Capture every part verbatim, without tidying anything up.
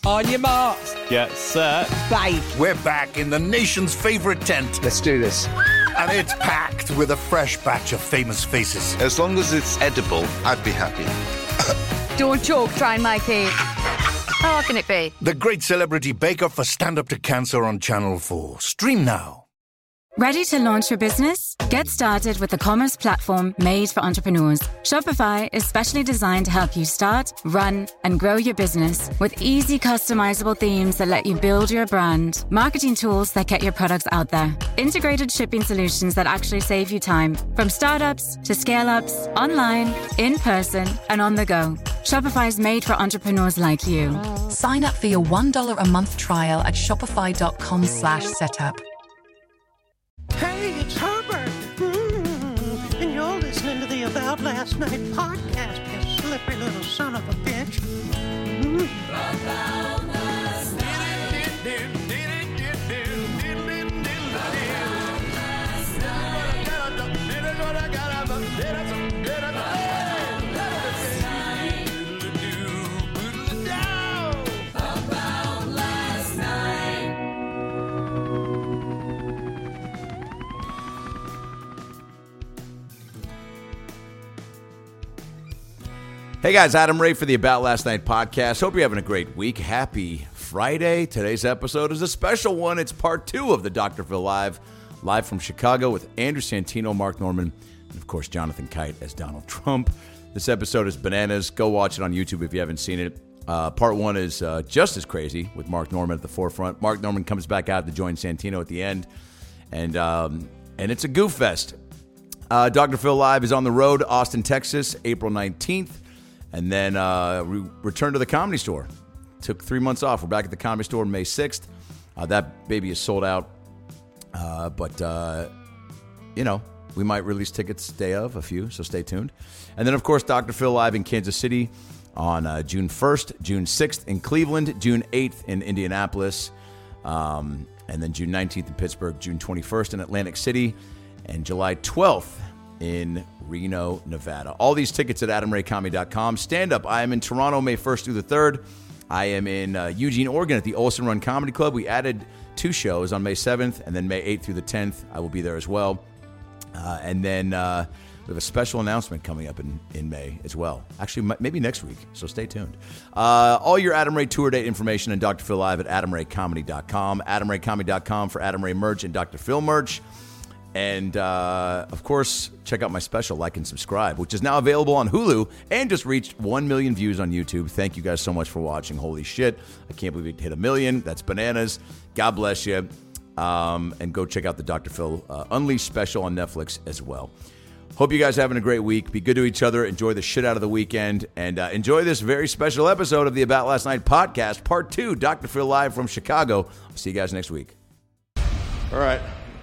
On your marks. Get set. Bye. We're back in the nation's favorite tent. Let's do this. And it's packed with a fresh batch of famous faces. As long as it's edible, I'd be happy. Don't choke, trying my cake. How hard can it be? The Great Celebrity Bake Off for Stand Up to Cancer on Channel four. Stream now. Ready to launch your business? Get started with the commerce platform made for entrepreneurs. Shopify is specially designed to help you start, run, and grow your business with easy customizable themes that let you build your brand, marketing tools that get your products out there, integrated shipping solutions that actually save you time, from startups to scale-ups, online, in person, and on the go. Shopify is made for entrepreneurs like you. Sign up for your one dollar a month trial at shopify.com slash setup. Hey, it's Herbert. Mm-hmm. And you're listening to the About Last Night podcast, you slippery little son of a bitch. Mm-hmm. About last night. Hey guys, Adam Ray for the About Last Night podcast. Hope you're having a great week. Happy Friday. Today's episode is a special one. It's part two of the Doctor Phil Live, live from Chicago with Andrew Santino, Mark Norman, and of course Jonathan Kite as Donald Trump. This episode is bananas. Go watch it on YouTube if you haven't seen it. Uh, part one is uh, just as crazy with Mark Norman at the forefront. Mark Norman comes back out to join Santino at the end, and um, and it's a goof fest. Uh, Doctor Phil Live is on the road, Austin, Texas, April nineteenth. And then uh, we return to the Comedy Store. Took three months off. We're back at the Comedy Store May sixth. Uh, that baby is sold out. Uh, but, uh, you know, we might release tickets day of, a few, so stay tuned. And then, of course, Doctor Phil Live in Kansas City on uh, June first, June sixth in Cleveland, June eighth in Indianapolis, um, and then June nineteenth in Pittsburgh, June twenty-first in Atlantic City, and July twelfth in Reno, Nevada. All these tickets at adam ray comedy dot com. Stand up. I am in Toronto May first through the third. I am in uh, Eugene, Oregon at the Olson Run Comedy Club. We added two shows on May seventh and then May eighth through the tenth. I will be there as well. Uh, and then uh, we have a special announcement coming up in, in May as well. Actually, m- maybe next week, so stay tuned. Uh, all your Adam Ray tour date information and Doctor Phil Live at adam ray comedy dot com. adam ray comedy dot com for Adam Ray merch and Doctor Phil merch. And, uh, of course, check out my special, Like and Subscribe, which is now available on Hulu and just reached one million views on YouTube. Thank you guys so much for watching. Holy shit. I can't believe it hit a million. That's bananas. God bless you. Um, and go check out the Doctor Phil uh, Unleashed special on Netflix as well. Hope you guys are having a great week. Be good to each other. Enjoy the shit out of the weekend. And uh, enjoy this very special episode of the About Last Night podcast, part two, Doctor Phil Live from Chicago. I'll see you guys next week. All right.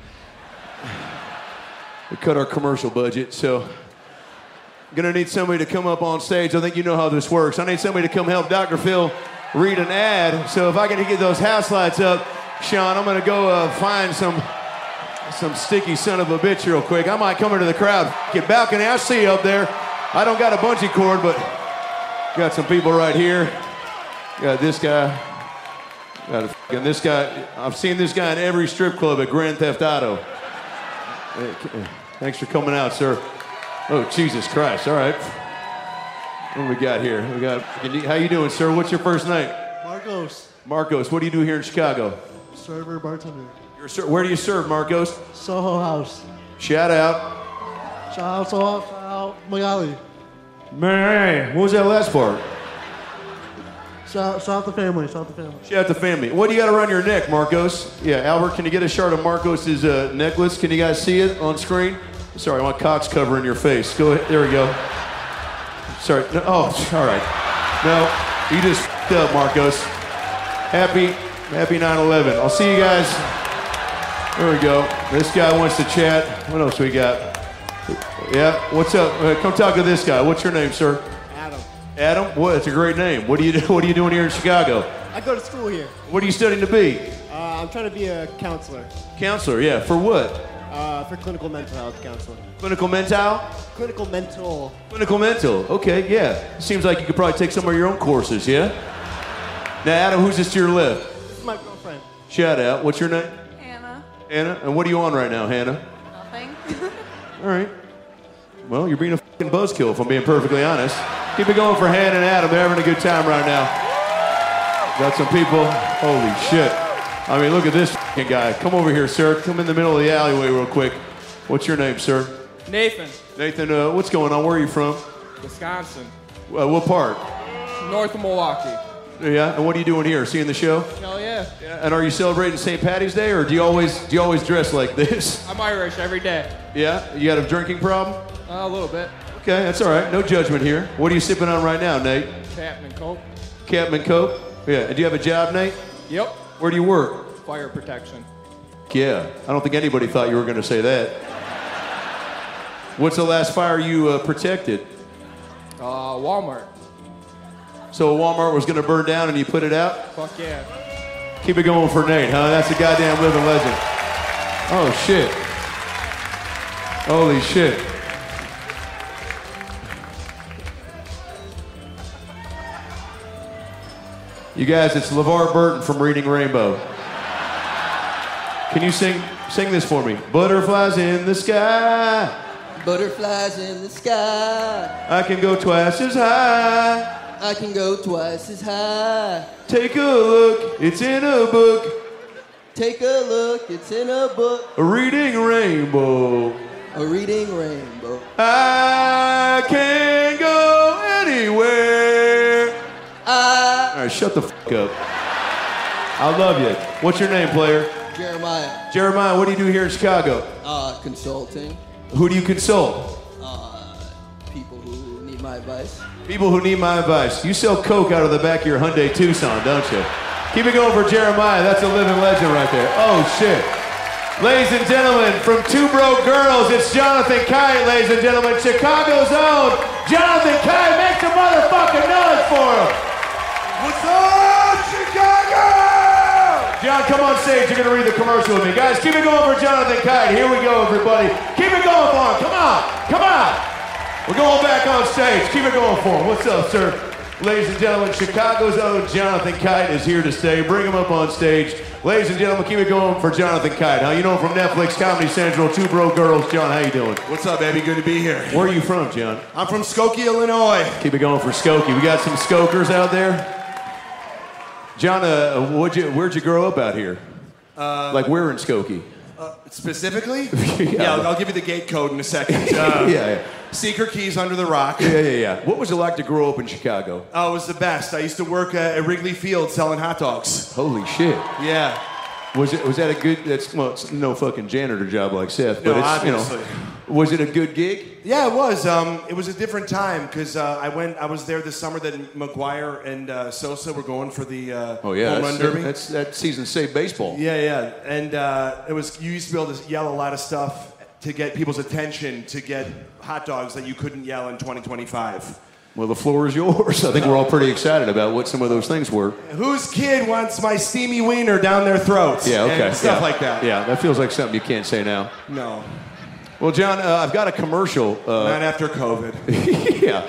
We cut our commercial budget, so I'm gonna need somebody to come up on stage. I think you know how this works. I need somebody to come help Doctor Phil read an ad. So if I can get those house lights up, Sean, I'm gonna go uh, find some some sticky son of a bitch real quick. I might come into the crowd. Get balcony, I see you up there. I don't got a bungee cord, but got some people right here. Got this guy. Got a fucking this guy. I've seen this guy in every strip club at Grand Theft Auto. Hey, thanks for coming out, sir. Oh, Jesus Christ. All right. What do we got here? We got. How you doing, sir? What's your first name? Marcos. Marcos. What do you do here in Chicago? Server, bartender. You're a ser- Where do you serve, Marcos? Soho House. Shout out. Shout out, Soho, shout out, Magali. Man, what was that last part? Shout, shout out the family, shout out the family. Shout out the family. What do you got around your neck, Marcos? Yeah, Albert, can you get a shot of Marcos' uh, necklace? Can you guys see it on screen? Sorry, my cock's covering your face. Go ahead. There we go. Sorry. No, oh, all right. No, you just f***ed up, Marcos. Happy, happy nine eleven. I'll see you guys. There we go. This guy wants to chat. What else we got? Yeah, what's up? Uh, come talk to this guy. What's your name, sir? Adam. Adam? What? That's a great name. What do you do? What are you doing here in Chicago? I go to school here. What are you studying to be? Uh, I'm trying to be a counselor. Counselor, yeah. For what? Uh, for clinical mental health counseling. Clinical mental? Clinical mental. Clinical mental. Okay, yeah. Seems like you could probably take some of your own courses, yeah? Now, Adam, who's this to your left? This is my girlfriend. Shout out. What's your name? Hannah. Hannah. And what are you on right now, Hannah? Nothing. All right. Well, you're being a fucking buzzkill, if I'm being perfectly honest. Keep it going for Hannah and Adam. They're having a good time right now. Got some people. Holy shit. I mean, look at this fucking guy. Come over here, sir. Come in the middle of the alleyway real quick. What's your name, sir? Nathan. Nathan, uh, what's going on? Where are you from? Wisconsin. Uh, what part? North of Milwaukee. Yeah, and what are you doing here? Seeing the show? Hell yeah. Yeah. And are you celebrating Saint Patty's Day, or do you always do you always dress like this? I'm Irish every day. Yeah? You got a drinking problem? Uh, a little bit. Okay, that's all right. No judgment here. What are you sipping on right now, Nate? Captain Coke. Captain Coke? Yeah. And do you have a job, Nate? Yep. Where do you work? Fire protection. Yeah. I don't think anybody thought you were going to say that. What's the last fire you uh, protected? Uh, Walmart. So Walmart was going to burn down and you put it out? Fuck yeah. Keep it going for Nate, huh? That's a goddamn living legend. Oh, shit. Holy shit. You guys, it's LeVar Burton from Reading Rainbow. Can you sing sing this for me? Butterflies in the sky. Butterflies in the sky. I can go twice as high. I can go twice as high. Take a look, it's in a book. Take a look, it's in a book. A reading rainbow. A reading rainbow. I can go anywhere. I... All right, shut the fuck up. I love you. What's your name, player? Jeremiah. Jeremiah, what do you do here in Chicago? Uh, consulting. Who do you consult? Uh, people who need my advice. People who need my advice. You sell coke out of the back of your Hyundai Tucson, don't you? Keep it going for Jeremiah. That's a living legend right there. Oh, shit. Ladies and gentlemen, from Two Broke Girls, it's Jonathan Kite, ladies and gentlemen. Chicago's own Jonathan Kite. Make some motherfucking noise for him. What's up, Chicago? John, come on stage. You're going to read the commercial with me. Guys, keep it going for Jonathan Kite. Here we go, everybody. Keep it going for him. Come on. Come on. We're going back on stage. Keep it going for him. What's up, sir? Ladies and gentlemen, Chicago's own Jonathan Kite is here to stay. Bring him up on stage. Ladies and gentlemen, keep it going for Jonathan Kite. Now, you know him from Netflix, Comedy Central, Two Broke Girls. John, how you doing? What's up, baby? Good to be here. Where are you from, John? I'm from Skokie, Illinois. Keep it going for Skokie. We got some Skokers out there. John, uh, what'd you, where'd you grow up out here? Uh, like where in Skokie? Uh, specifically? yeah, yeah I'll, I'll give you the gate code in a second. Uh, yeah, yeah. Secret Keys under the rock. Yeah, yeah, yeah. What was it like to grow up in Chicago? Oh, it was the best. I used to work uh, at Wrigley Field selling hot dogs. Holy shit. Yeah. Was it? Was that a good? That's well, it's no fucking janitor job like Seth, but no, it's obviously. You know. Was it a good gig? Yeah, it was. Um, it was a different time because uh, I went. I was there this summer that McGuire and uh, Sosa were going for the uh, oh yeah, home that's, run derby. That's that season saved baseball. Yeah, yeah, and uh, it was. You used to be able to yell a lot of stuff to get people's attention to get hot dogs that you couldn't yell in twenty twenty-five. Well, the floor is yours. I think we're all pretty excited about what some of those things were. Whose kid wants my steamy wiener down their throats? Yeah, okay. And stuff yeah. like that. Yeah, that feels like something you can't say now. No. Well, John, uh, I've got a commercial. Uh, Not after COVID. yeah.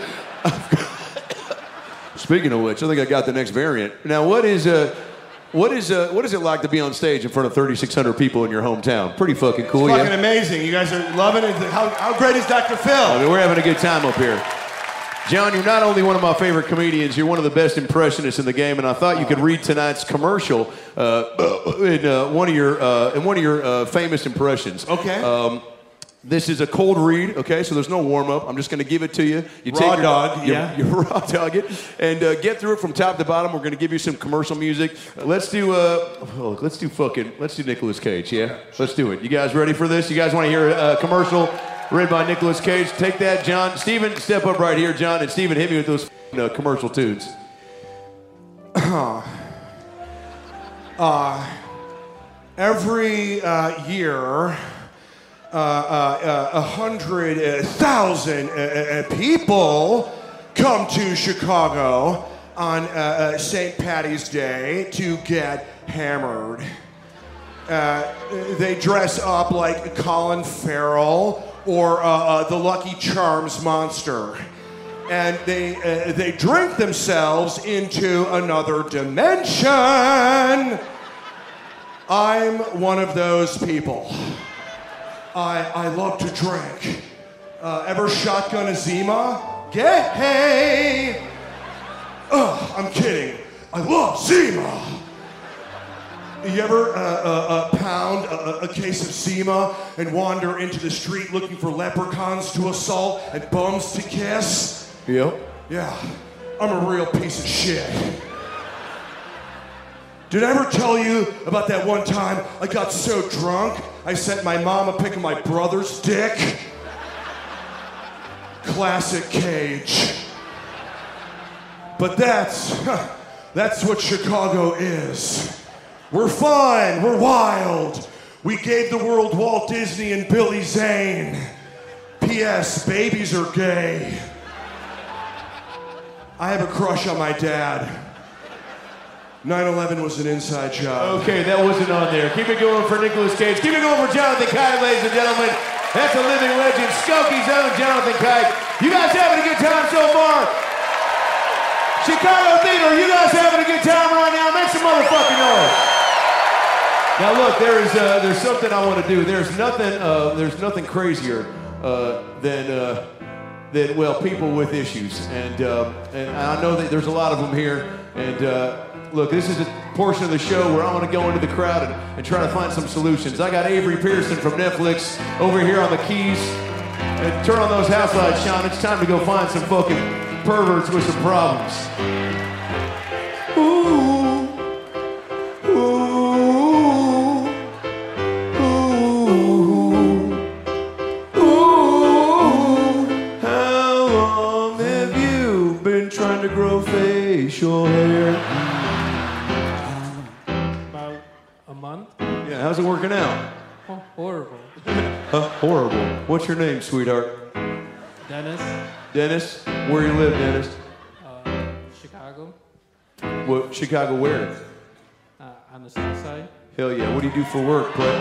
Speaking of which, I think I got the next variant. Now, what is uh, what is uh, what is it like to be on stage in front of thirty-six hundred people in your hometown? Pretty fucking cool, it's yeah? fucking amazing. You guys are loving it. How, how great is Doctor Phil? I mean, we're having a good time up here. John, you're not only one of my favorite comedians, you're one of the best impressionists in the game, and I thought you could read tonight's commercial uh, in uh, one of your uh, in one of your uh, famous impressions. Okay. Um, this is a cold read, okay? So there's no warm up. I'm just going to give it to you. You raw take your, dog, you, yeah. You raw dog it, and uh, get through it from top to bottom. We're going to give you some commercial music. Uh, let's do uh, oh, let's do fucking let's do Nicolas Cage, yeah? Let's do it. You guys ready for this? You guys want to hear a, a commercial? Read by Nicolas Cage. Take that, John. Steven, step up right here, John. And Steven, hit me with those uh, commercial tunes. uh, every uh, year, uh, uh, uh, a hundred uh, thousand uh, uh, people come to Chicago on uh, uh, Saint Patty's Day to get hammered. Uh, they dress up like Colin Farrell or uh, uh, the Lucky Charms monster. and they uh, they drink themselves into another dimension. I'm one of those people. I I love to drink. Uh, ever shotgun a Zima? Gay! Ugh, I'm kidding. I love Zima. You ever uh, uh, uh, pound a, a case of Zima and wander into the street looking for leprechauns to assault and bums to kiss? Yep. Yeah, I'm a real piece of shit. Did I ever tell you about that one time I got so drunk I sent my mom a pic of my brother's dick? Classic Cage. But that's, that's what Chicago is. We're fun, we're wild. We gave the world Walt Disney and Billy Zane. P S Babies are gay. I have a crush on my dad. nine eleven was an inside job. Okay, that wasn't on there. Keep it going for Nicolas Cage. Keep it going for Jonathan Kite, ladies and gentlemen. That's a living legend, Skokie's own Jonathan Kite. You guys having a good time so far? Chicago Theater, you guys having a good time right now? Make some motherfucking noise. Now look, there is uh, there's something I want to do. There's nothing uh, there's nothing crazier uh, than uh, than well people with issues, and uh, and I know that there's a lot of them here. And uh, look, this is a portion of the show where I want to go into the crowd and, and try to find some solutions. I got Avery Pearson from Netflix over here on the keys. And turn on those house lights, Sean. It's time to go find some fucking perverts with some problems. Ooh, ooh, ooh, ooh. How long have you been trying to grow facial hair? About a month. Yeah, how's it working out? Oh, horrible. Uh, horrible. What's your name, sweetheart? Dennis. Dennis? Where you live, Dennis? Uh, Chicago. What, Chicago where? Uh, on the south side. Hell yeah. What do you do for work, Brett?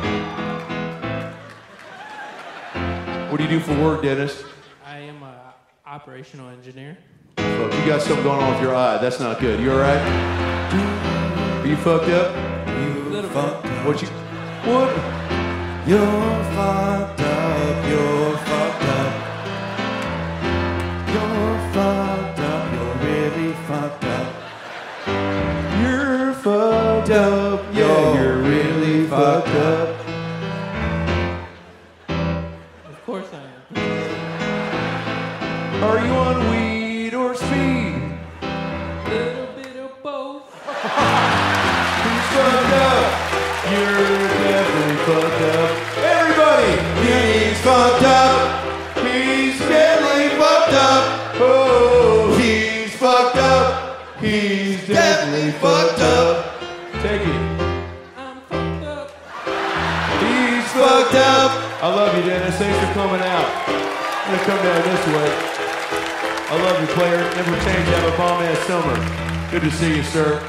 What do you do for work, Dennis? I am an operational engineer. Fuck, you got something going on with your eye. That's not good. You alright? Are you fucked up? You fucked up. What you... What? You're fucked up, you're fucked up. You're fucked up, you're really fucked up. You're fucked up, yeah, you're really fucked up. Of course I am. Are you on weed or speed? Little bit of both. Who's fucked up? You're definitely fucked up. Everybody! He's fucked up. He's definitely fucked up. Oh, he's fucked up. He's definitely fucked up. Take it. I'm fucked up. He's fucked up. I love you, Dennis. Thanks for coming out. I'm gonna come down this way. I love you, player. Never change. Have a bomb-ass summer. Good to see you, sir.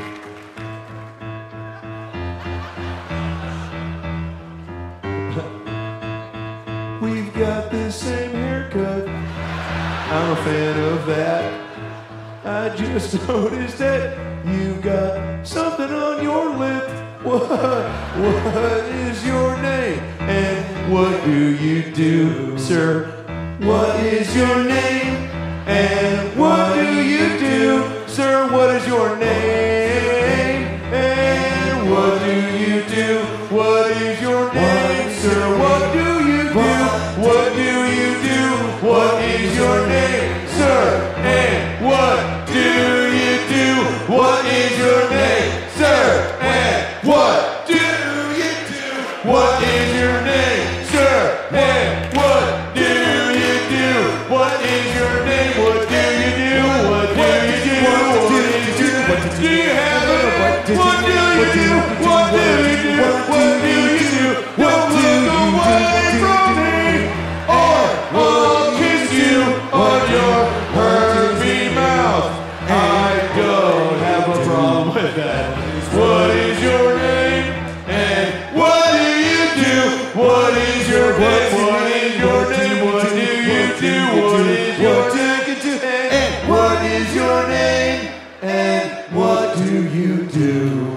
We've got the same haircut. I'm a fan of that. I just noticed that you've got something on your lip. What, what is your name? And what do you do, sir? What is your name? And what do you do, sir? What is your name? And what do you do? What is your name, sir? What do you do? What do you do? What is your name, sir? And what do you do? What is your name, sir? And what do you do? What is your name, sir? And what do you do? What is your name? What do you do? What do you do? What do you do? Do you have it? What do you do? What do you do? What do you do? What do you do? Away from me, or I'll kiss you on your herpy mouth. I don't have a problem with that. What is your name? And what do you do? What is your name? What is your name? What do you do? What is your name? you do?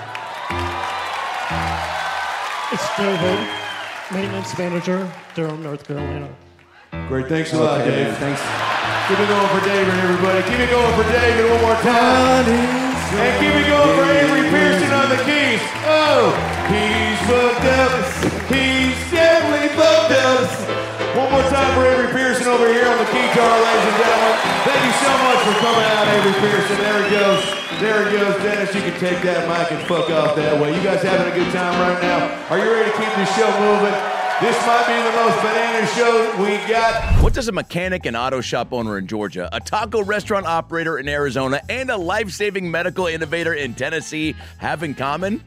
It's David, maintenance manager, Durham, North Carolina. Great, thanks a lot, Okay, Dave. thanks. Keep it going for David, everybody. Keep it going for David one more time. And keep it going for Avery Pearson on the keys. Oh, he's fucked up. He's definitely fucked up. One more time for Avery Pearson over here on the guitar, ladies and gentlemen. Thank you so much for coming out, Avery Pearson. There he goes. There he goes. Dennis, you can take that mic and fuck off that way. You guys having a good time right now? Are you ready to keep this show moving? This might be the most banana show we got. What does a mechanic and auto shop owner in Georgia, a taco restaurant operator in Arizona, and a life-saving medical innovator in Tennessee have in common?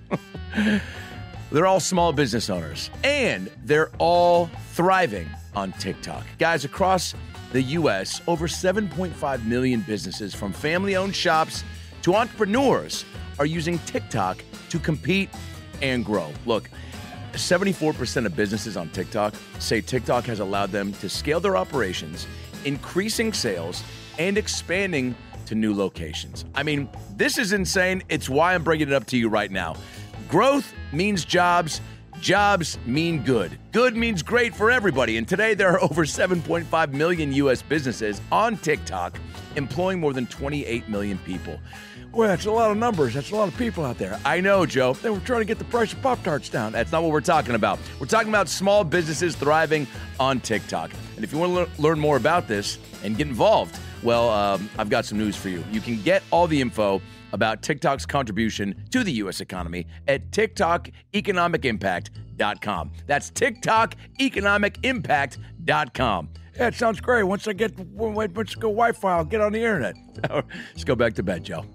They're all small business owners, and they're all thriving on TikTok. Guys, across the U S, over seven point five million businesses, from family-owned shops to entrepreneurs, are using TikTok to compete and grow. Look, seventy-four percent of businesses on TikTok say TikTok has allowed them to scale their operations, increasing sales, and expanding to new locations. I mean, this is insane. It's why I'm bringing it up to you right now. Growth means jobs. Jobs mean good. Good means great for everybody. And today there are over seven point five million U S businesses on TikTok, employing more than twenty-eight million people. Well, that's a lot of numbers. That's a lot of people out there. I know, Joe. They were trying to get the price of Pop-Tarts down. That's not what we're talking about. We're talking about small businesses thriving on TikTok. And if you want to le- learn more about this and get involved, well, um, I've got some news for you. You can get all the info about TikTok's contribution to the U S economy at TikTok Economic Impact dot com. That's TikTok Economic Impact dot com. Yeah, it sounds great. Once I get, once I go Wi-Fi, I'll get on the internet. Let's go back to bed, Joe.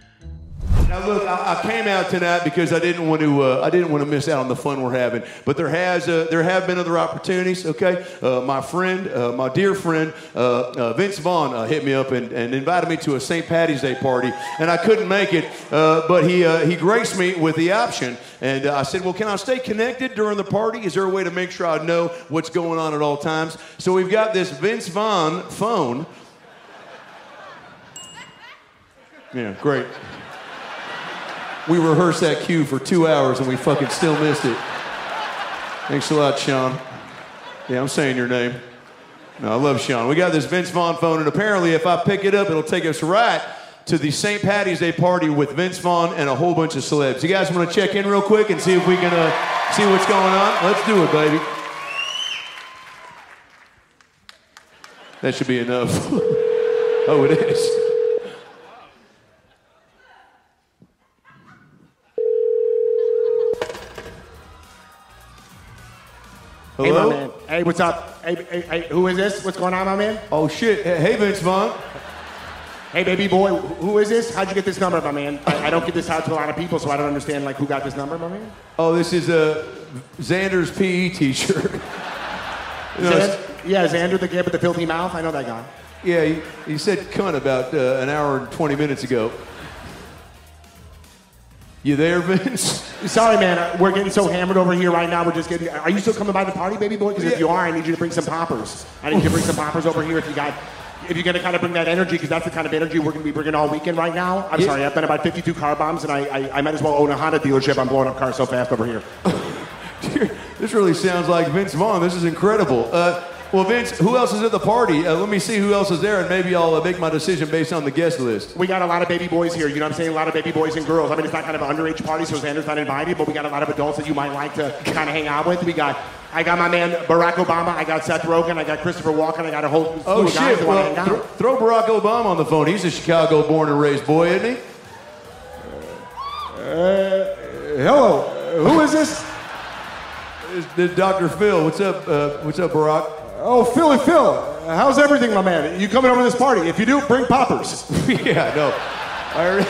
Now look, I, I came out tonight because I didn't want to. Uh, I didn't want to miss out on the fun we're having. But there has, uh, there have been other opportunities. Okay, uh, my friend, uh, my dear friend, uh, uh, Vince Vaughn uh, hit me up and, and invited me to a Saint Patty's Day party, and I couldn't make it. Uh, but he uh, he graced me with the option, and uh, I said, well, can I stay connected during the party? Is there a way to make sure I know what's going on at all times? So we've got this Vince Vaughn phone. Yeah, great. We rehearsed that cue for two hours and we fucking still missed it. Thanks a lot, Sean. Yeah, I'm saying your name. No, I love Sean. We got this Vince Vaughn phone, and apparently if I pick it up, it'll take us right to the Saint Patty's Day party with Vince Vaughn and a whole bunch of celebs. You guys want to check in real quick and see if we can uh, see what's going on? Let's do it, baby. That should be enough. Oh, it is. Hello? Hey, my man. Hey, what's up? Hey, hey, hey, who is this? What's going on, my man? Oh, shit. Hey, Vince Vaughn. Hey, baby boy. Who is this? How'd you get this number, my man? I, I don't get this out to a lot of people, so I don't understand, like, who got this number, my man? Oh, this is uh, Xander's P E teacher. You know, Xander, yeah, Xander, the kid with the filthy mouth. I know that guy. Yeah, he, he said cunt about uh, an hour and twenty minutes ago. You there, Vince? Sorry, man. We're getting so hammered over here right now. We're just getting... Are you still coming by the party, baby boy? Because Yeah. if you are, I need you to bring some poppers. I need you to bring some poppers over here if you got... If you're going to kind of bring that energy, because that's the kind of energy we're going to be bringing all weekend right now. I'm Yeah. sorry, I've been about fifty-two car bombs, and I, I, I might as well own a Honda dealership. I'm blowing up cars so fast over here. This really sounds like Vince Vaughn. This is incredible. Uh, well, Vince, who else is at the party? Uh, let me see who else is there, and maybe I'll uh, make my decision based on the guest list. We got a lot of baby boys here, you know what I'm saying? A lot of baby boys and girls. I mean, it's not kind of an underage party, so Xander's not invited, but we got a lot of adults that you might like to kind of hang out with. We got, I got my man Barack Obama, I got Seth Rogen, I got Christopher Walken, I got a whole slew Oh, of guys shit. that want to Well, hang thro- out. throw Barack Obama on the phone. He's a Chicago-born and raised boy, isn't he? Uh, hello, who is this? It's the Doctor Phil. What's up, uh, what's up, Barack? Oh, Philly Phil. How's everything, my man? You coming over to this party? If you do, bring poppers. Yeah, no. I already,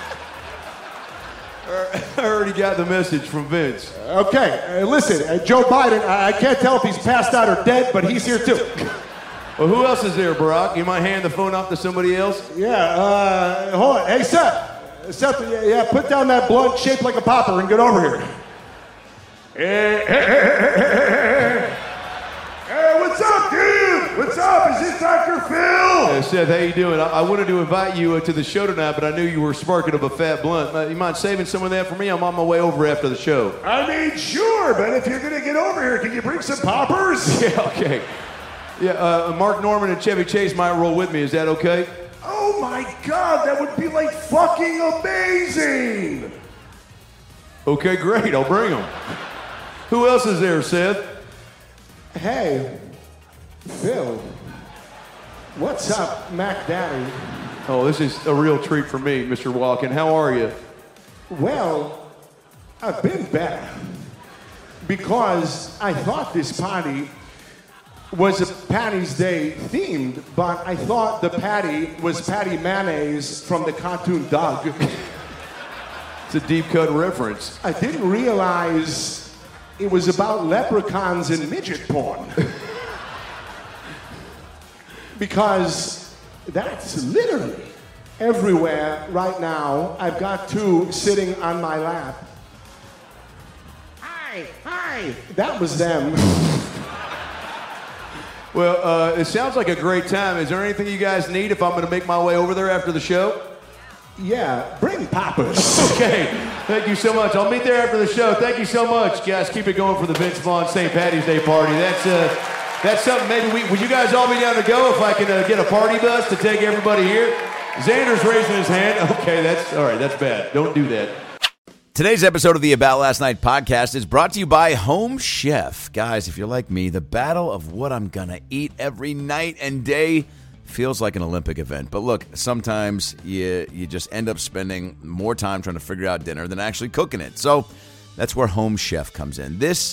I already got the message from Vince. Okay, uh, listen, uh, Joe Biden, I, I can't tell if he's passed out or dead, but he's here too. Well, who else is there, Barack? You might hand the phone off to somebody else? Yeah, uh, hold on. Hey, Seth. Seth, yeah, yeah, put down that blunt shaped like a popper and get over here. Hey, hey, hey, hey, hey, hey. Hey, what's up, dude? What's up? Is guys, it's Doctor Phil. Hey, Seth, how you doing? I, I wanted to invite you uh, to the show tonight, but I knew you were sparking up a fat blunt. Uh, you mind saving some of that for me? I'm on my way over after the show. I mean, sure, but if you're gonna get over here, can you bring some poppers? Yeah, okay. Yeah, uh, Mark Norman and Chevy Chase might roll with me. Is that okay? Oh my God, that would be like fucking amazing. Okay, great. I'll bring them. Who else is there, Seth? Hey, Phil. What's up, Mac Daddy? Oh, this is a real treat for me, Mister Walken. How are you? Well, I've been better. Because I thought this party was a Patty's Day themed, but I thought the patty was Patty Mayonnaise from the cartoon Doug. It's a deep cut reference. I didn't realize it was about leprechauns and midget porn. Because that's literally everywhere right now. I've got two sitting on my lap. Hi, hi. That was them. Well, uh, it sounds like a great time. Is there anything you guys need if I'm going to make my way over there after the show? Yeah, bring poppers. Okay, thank you so much. I'll meet there after the show. Thank you so much, guys. Keep it going for the Vince Vaughn Saint Patty's Day party. That's uh, that's something. Maybe we would you guys all be down to go if I can uh, get a party bus to take everybody here? Xander's raising his hand. Okay, that's all right. That's bad. Don't do that. Today's episode of the About Last Night podcast is brought to you by Home Chef. Guys, if you're like me, the battle of what I'm going to eat every night and day feels like an Olympic event. But look, sometimes you you just end up spending more time trying to figure out dinner than actually cooking it. So that's where Home Chef comes in. This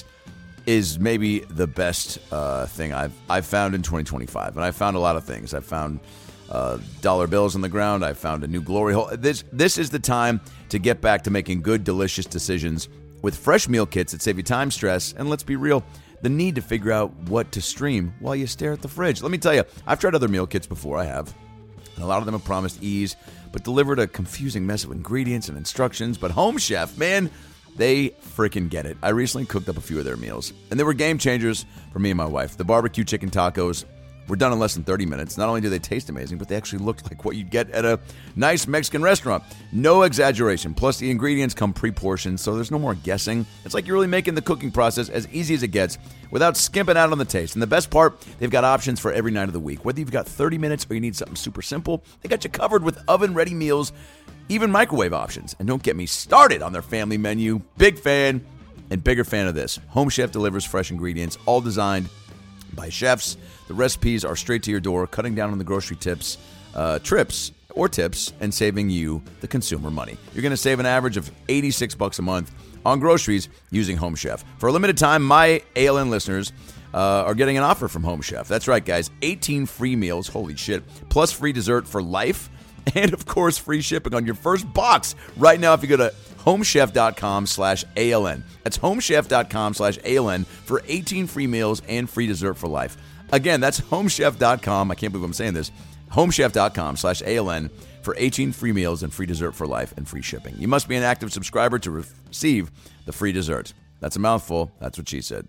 is maybe the best uh, thing I've I've found in twenty twenty-five. And I found a lot of things. I found uh, dollar bills on the ground. I found a new glory hole. This, this is the time to get back to making good, delicious decisions with fresh meal kits that save you time, stress, and let's be real, the need to figure out what to stream while you stare at the fridge. Let me tell you, I've tried other meal kits before, I have, and a lot of them have promised ease, but delivered a confusing mess of ingredients and instructions. But Home Chef, man, they freaking get it. I recently cooked up a few of their meals, and they were game changers for me and my wife. The barbecue chicken tacos were done in less than thirty minutes. Not only do they taste amazing, but they actually looked like what you'd get at a nice Mexican restaurant. No exaggeration. Plus, the ingredients come pre-portioned, so there's no more guessing. It's like you're really making the cooking process as easy as it gets without skimping out on the taste. And the best part, they've got options for every night of the week. Whether you've got thirty minutes or you need something super simple, they got you covered with oven-ready meals, even microwave options. And don't get me started on their family menu. Big fan and bigger fan of this. Home Chef delivers fresh ingredients, all designed by chefs. The recipes are straight to your door, cutting down on the grocery tips, uh, trips or tips, and saving you, the consumer, money. You're going to save an average of eighty-six bucks a month on groceries using Home Chef. For a limited time, my A L N listeners uh, are getting an offer from Home Chef. That's right, guys. eighteen free meals, holy shit, plus free dessert for life, and of course, free shipping on your first box. Right now, if you go to homechef.com slash ALN. That's homechef.com slash ALN for eighteen free meals and free dessert for life. Again, that's homechef dot com. I can't believe I'm saying this. homechef.com slash ALN for eighteen free meals and free dessert for life and free shipping. You must be an active subscriber to receive the free dessert. That's a mouthful. That's what she said.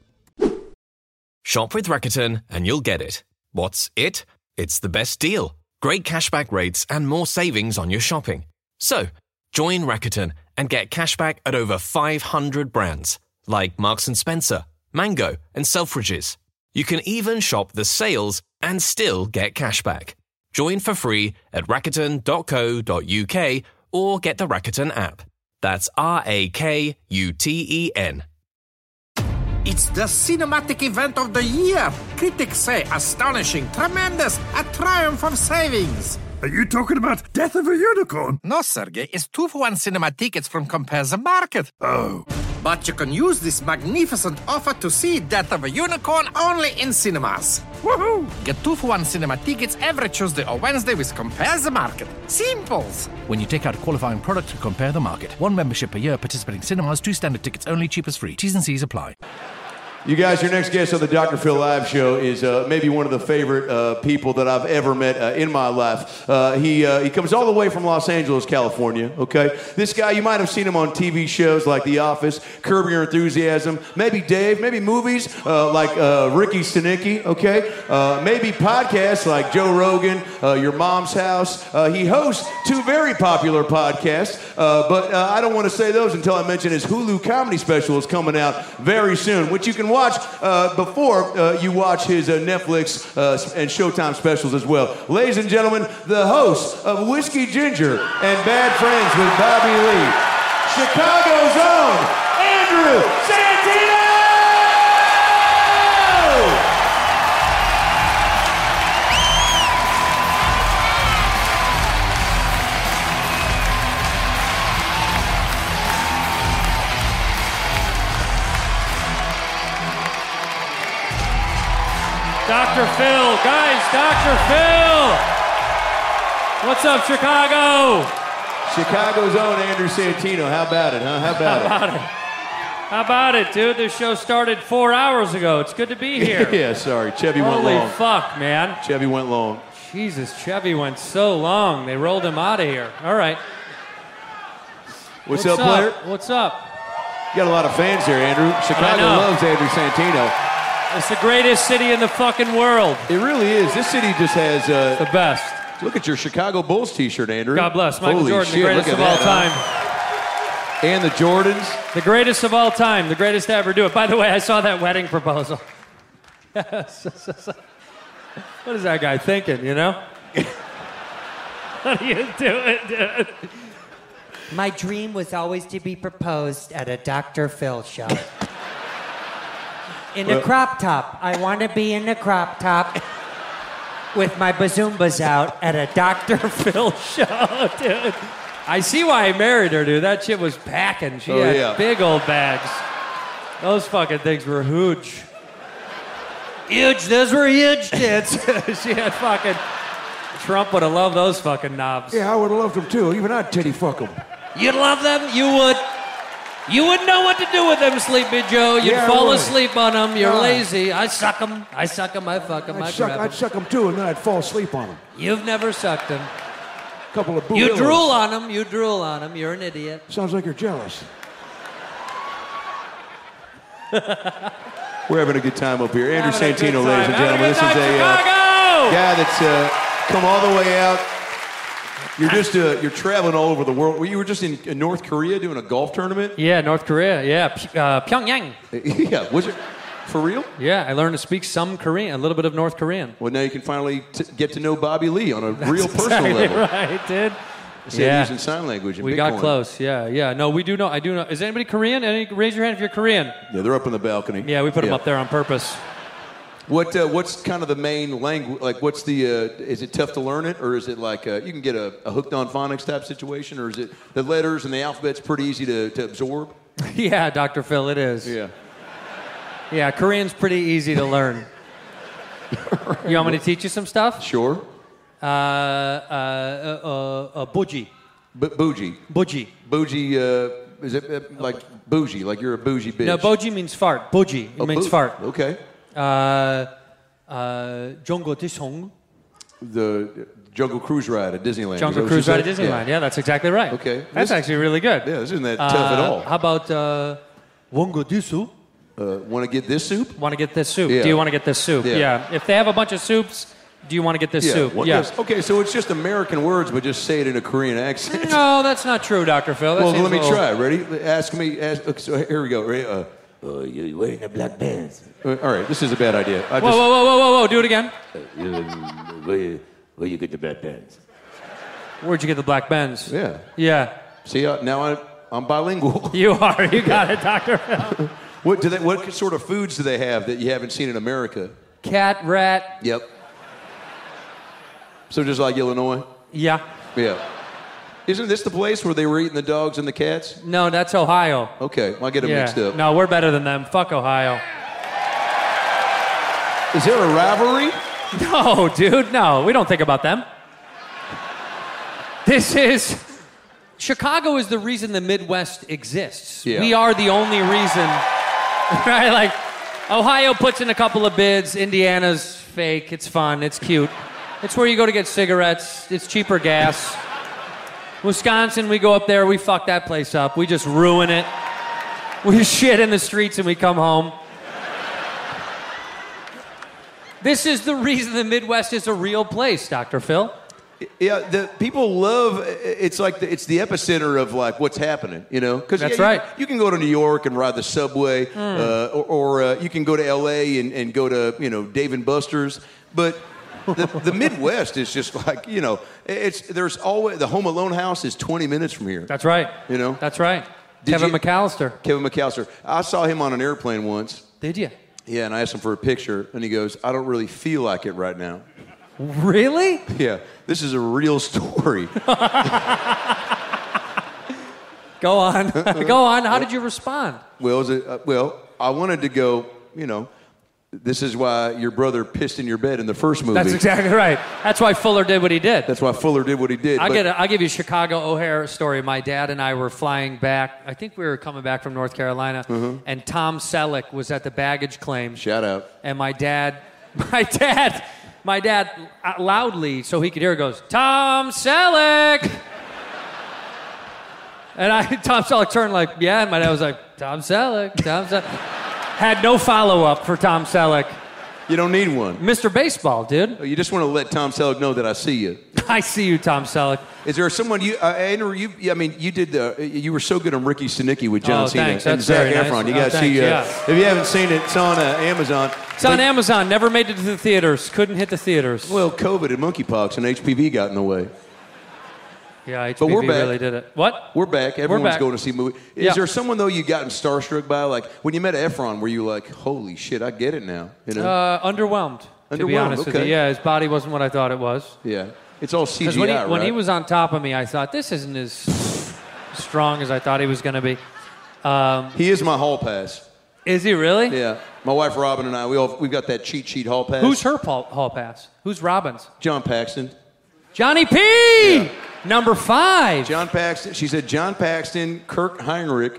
Shop with Rakuten and you'll get it. What's it? It's the best deal. Great cashback rates and more savings on your shopping. So, join Rakuten and get cashback at over five hundred brands like Marks and Spencer, Mango, and Selfridges. You can even shop the sales and still get cashback. Join for free at rakuten dot co dot uk or get the Rakuten app. That's R A K U T E N. It's the cinematic event of the year. Critics say astonishing, tremendous, a triumph of savings. Are you talking about Death of a Unicorn? No, Sergey, it's two for one cinema tickets from Compare the Market. Oh. But you can use this magnificent offer to see Death of a Unicorn only in cinemas. Woohoo! Get two for one cinema tickets every Tuesday or Wednesday with Compare the Market. Simples! When you take out a qualifying product, Compare the Market. One membership per year, participating cinemas, two standard tickets only, cheapest free. T's and C's apply. You guys, your next guest on the Doctor Phil Live show is uh, maybe one of the favorite uh, people that I've ever met uh, in my life. Uh, he uh, he comes all the way from Los Angeles, California, okay? This guy, you might have seen him on T V shows like The Office, Curb Your Enthusiasm, maybe Dave, maybe movies uh, like uh, Ricky Stenicki, okay? Uh, maybe podcasts like Joe Rogan, uh, Your Mom's House. Uh, he hosts two very popular podcasts, uh, but uh, I don't want to say those until I mention his Hulu comedy special is coming out very soon, which you can watch uh, before uh, you watch his uh, Netflix uh, and Showtime specials as well. Ladies and gentlemen, the host of Whiskey Ginger and Bad Friends with Bobby Lee, Chicago's own Andrew Santino! Doctor Phil, guys, Doctor Phil! What's up, Chicago? Chicago's own Andrew Santino. How about it, huh? How about, How about it? How about it, dude? This show started four hours ago. It's good to be here. Yeah, sorry. Chevy went Holy long. fuck, man. Chevy went long. Jesus, Chevy went so long. They rolled him out of here. All right. What's, What's up, player? What's up? You got a lot of fans here, Andrew. Chicago loves Andrew Santino. It's the greatest city in the fucking world. It really is. This city just has... Uh, the best. Look at your Chicago Bulls t-shirt, Andrew. God bless. Michael Holy Jordan, shit, the greatest of all that, time. Huh? And the Jordans. The greatest of all time. The greatest to ever do it. By the way, I saw that wedding proposal. What is that guy thinking, you know? What are you doing, dude? My dream was always to be proposed at a Doctor Phil show. In a crop top. I want to be in a crop top with my bazoombas out at a Doctor Phil show, dude. I see why I married her, dude. That shit was packing. She Oh, had yeah. big old bags. Those fucking things were huge. Huge. Those were huge tits. She had fucking... Trump would have loved those fucking knobs. Yeah, I would have loved them too. Even I'd titty fuck them. You'd love them? You would. You wouldn't know what to do with them, Sleepy Joe. You'd Yeah, I fall would. asleep on them. You're Yeah. lazy. I suck them. I suck them. I fuck them. I I'd suck, grab I'd them. suck them too, and then I'd fall asleep on them. You've never sucked them. Couple of You boo-billos. drool on them. You drool on them. You're an idiot. Sounds like you're jealous. We're having a good time up here. Andrew Having a good Santino, ladies time. and Having gentlemen. a This good is a time, uh, Chicago! guy that's uh, come all the way out. You're just uh, you're traveling all over the world. Well, you were just in, in North Korea doing a golf tournament. Yeah, North Korea. Yeah, P- uh, Pyongyang. Yeah, was it for real? Yeah, I learned to speak some Korean, a little bit of North Korean. Well, now you can finally t- get to know Bobby Lee on a That's real personal exactly level. right, dude. Instead of Yeah. using sign language. And We Bitcoin. got close. Yeah, yeah. No, we do know. I do know. Is anybody Korean? Any, raise your hand if you're Korean. Yeah, they're up on the balcony. Yeah, we put them Yeah. up there on purpose. What uh, what's kind of the main language? Like, what's the? Uh, is it tough to learn it, or is it like uh, you can get a, a hooked on phonics type situation, or is it the letters and the alphabet's pretty easy to, to absorb? Yeah, Doctor Phil, it is. Yeah. Yeah, Korean's pretty easy to learn. You want me to teach you some stuff? Sure. Uh, uh, uh, uh, uh bougie. B- bougie. Bougie. Bougie. Uh, is it uh, like bougie? Like you're a bougie bitch? No, bougie means fart. Bougie. It Oh, means bou- fart. Okay. Uh, uh, Jungle Disong. The Jungle Cruise Ride at Disneyland. Jungle Is that what Cruise you Ride at said? Disneyland. Yeah. that's exactly right. Okay. That's This- actually really good. Yeah, this isn't that tough at Uh, all. How about uh, Wongo Disu? Uh, Want to get this soup? Want to get this soup? Yeah. Do you want to get this soup? Yeah. If they have a bunch of soups, do you want to get this soup? what yeah. does- okay, so it's just American words, but just say it in a Korean accent. No, that's not true, Doctor Phil. That Well, seems let me a little- try. Ready? Ask me. Ask, okay, so here we go. Ready? Uh, uh, you wearing the black pants? Uh, all right, this is a bad idea. I Whoa, just, whoa, whoa, whoa, whoa, whoa! Do it again. where, you, where you get the black pants? Where'd you get the black Benz? Yeah. Yeah. See, uh, now I, I'm bilingual. You are. You got it, Doctor Phil. What do they? What sort of foods do they have that you haven't seen in America? Cat, rat. Yep. So just like Illinois? Yeah. Yeah. Isn't this the place where they were eating the dogs and the cats? No, that's Ohio. Okay, well, I get them yeah. mixed up. No, we're better than them. Fuck Ohio. Is there a rivalry? No, dude. No, we don't think about them. This is... Chicago is the reason the Midwest exists. Yeah. We are the only reason... Right? Like, Ohio puts in a couple of bids. Indiana's fake. It's fun. It's cute. It's where you go to get cigarettes. It's cheaper gas. Wisconsin, we go up there. We fuck that place up. We just ruin it. We shit in the streets and we come home. This is the reason the Midwest is a real place, Doctor Phil. Yeah, the people love. It's like the, it's the epicenter of like what's happening, you know. Because That's yeah, right. You, you can go to New York and ride the subway, Mm. uh, or, or uh, you can go to L A and, and go to you know Dave and Buster's. But the, the Midwest is just like you know, it's there's always the Home Alone house is twenty minutes from here. That's right. You know. That's right. Did Kevin you- McAllister. Kevin McAllister. I saw him on an airplane once. Did you? Yeah, and I asked him for a picture, and he goes, "I don't really feel like it right now." Really? Yeah, this is a real story. Go on. Go on. How did you respond? Well, is it, uh, well, I wanted to go, you know, this is why your brother pissed in your bed in the first movie. That's exactly right. That's why Fuller did what he did. That's why Fuller did what he did. I'll, but- get a, I'll give you a Chicago O'Hare story. My dad and I were flying back. I think we were coming back from North Carolina. Mhm. And Tom Selleck was at the baggage claim. Shout out. And my dad, my dad, my dad uh, loudly, so he could hear, goes, Tom Selleck! And I, Tom Selleck turned like, yeah. And my dad was like, Tom Selleck, Tom Selleck. Had no follow-up for Tom Selleck. You don't need one. Mister Baseball, dude. You just want to let Tom Selleck know that I see you. I see you, Tom Selleck. Is there someone you, uh, Andrew? You, I mean, you did the. You were so good on Ricky Stenicki with John Oh, Cena thanks. and That's Zac very nice. Efron. You Oh, guys thanks, see. Uh, yeah. If you haven't seen it, it's on uh, Amazon. It's on Amazon. Never made it to the theaters. Couldn't hit the theaters. Well, COVID and monkeypox and H P V got in the way. Yeah, H P But V we're back. really did it. What? We're back. Everyone's back. going to see movies. Is Yeah. there someone though you gotten starstruck by? Like when you met Efron, were you like, "Holy shit, I get it now"? You know? Uh, underwhelmed, to be Underwhelmed, honest with okay. you. Yeah, his body wasn't what I thought it was. Yeah, it's all C G I. Because when, he, right? when he was on top of me, I thought, this isn't as strong as I thought he was going to be. Um, he is my hall pass. Is he really? Yeah, my wife Robin and I, we all we've got that cheat sheet hall pass. Who's her hall, hall pass? Who's Robin's? John Paxton. Johnny P! Number five. John Paxton. She said John Paxton, Kirk Heinrich,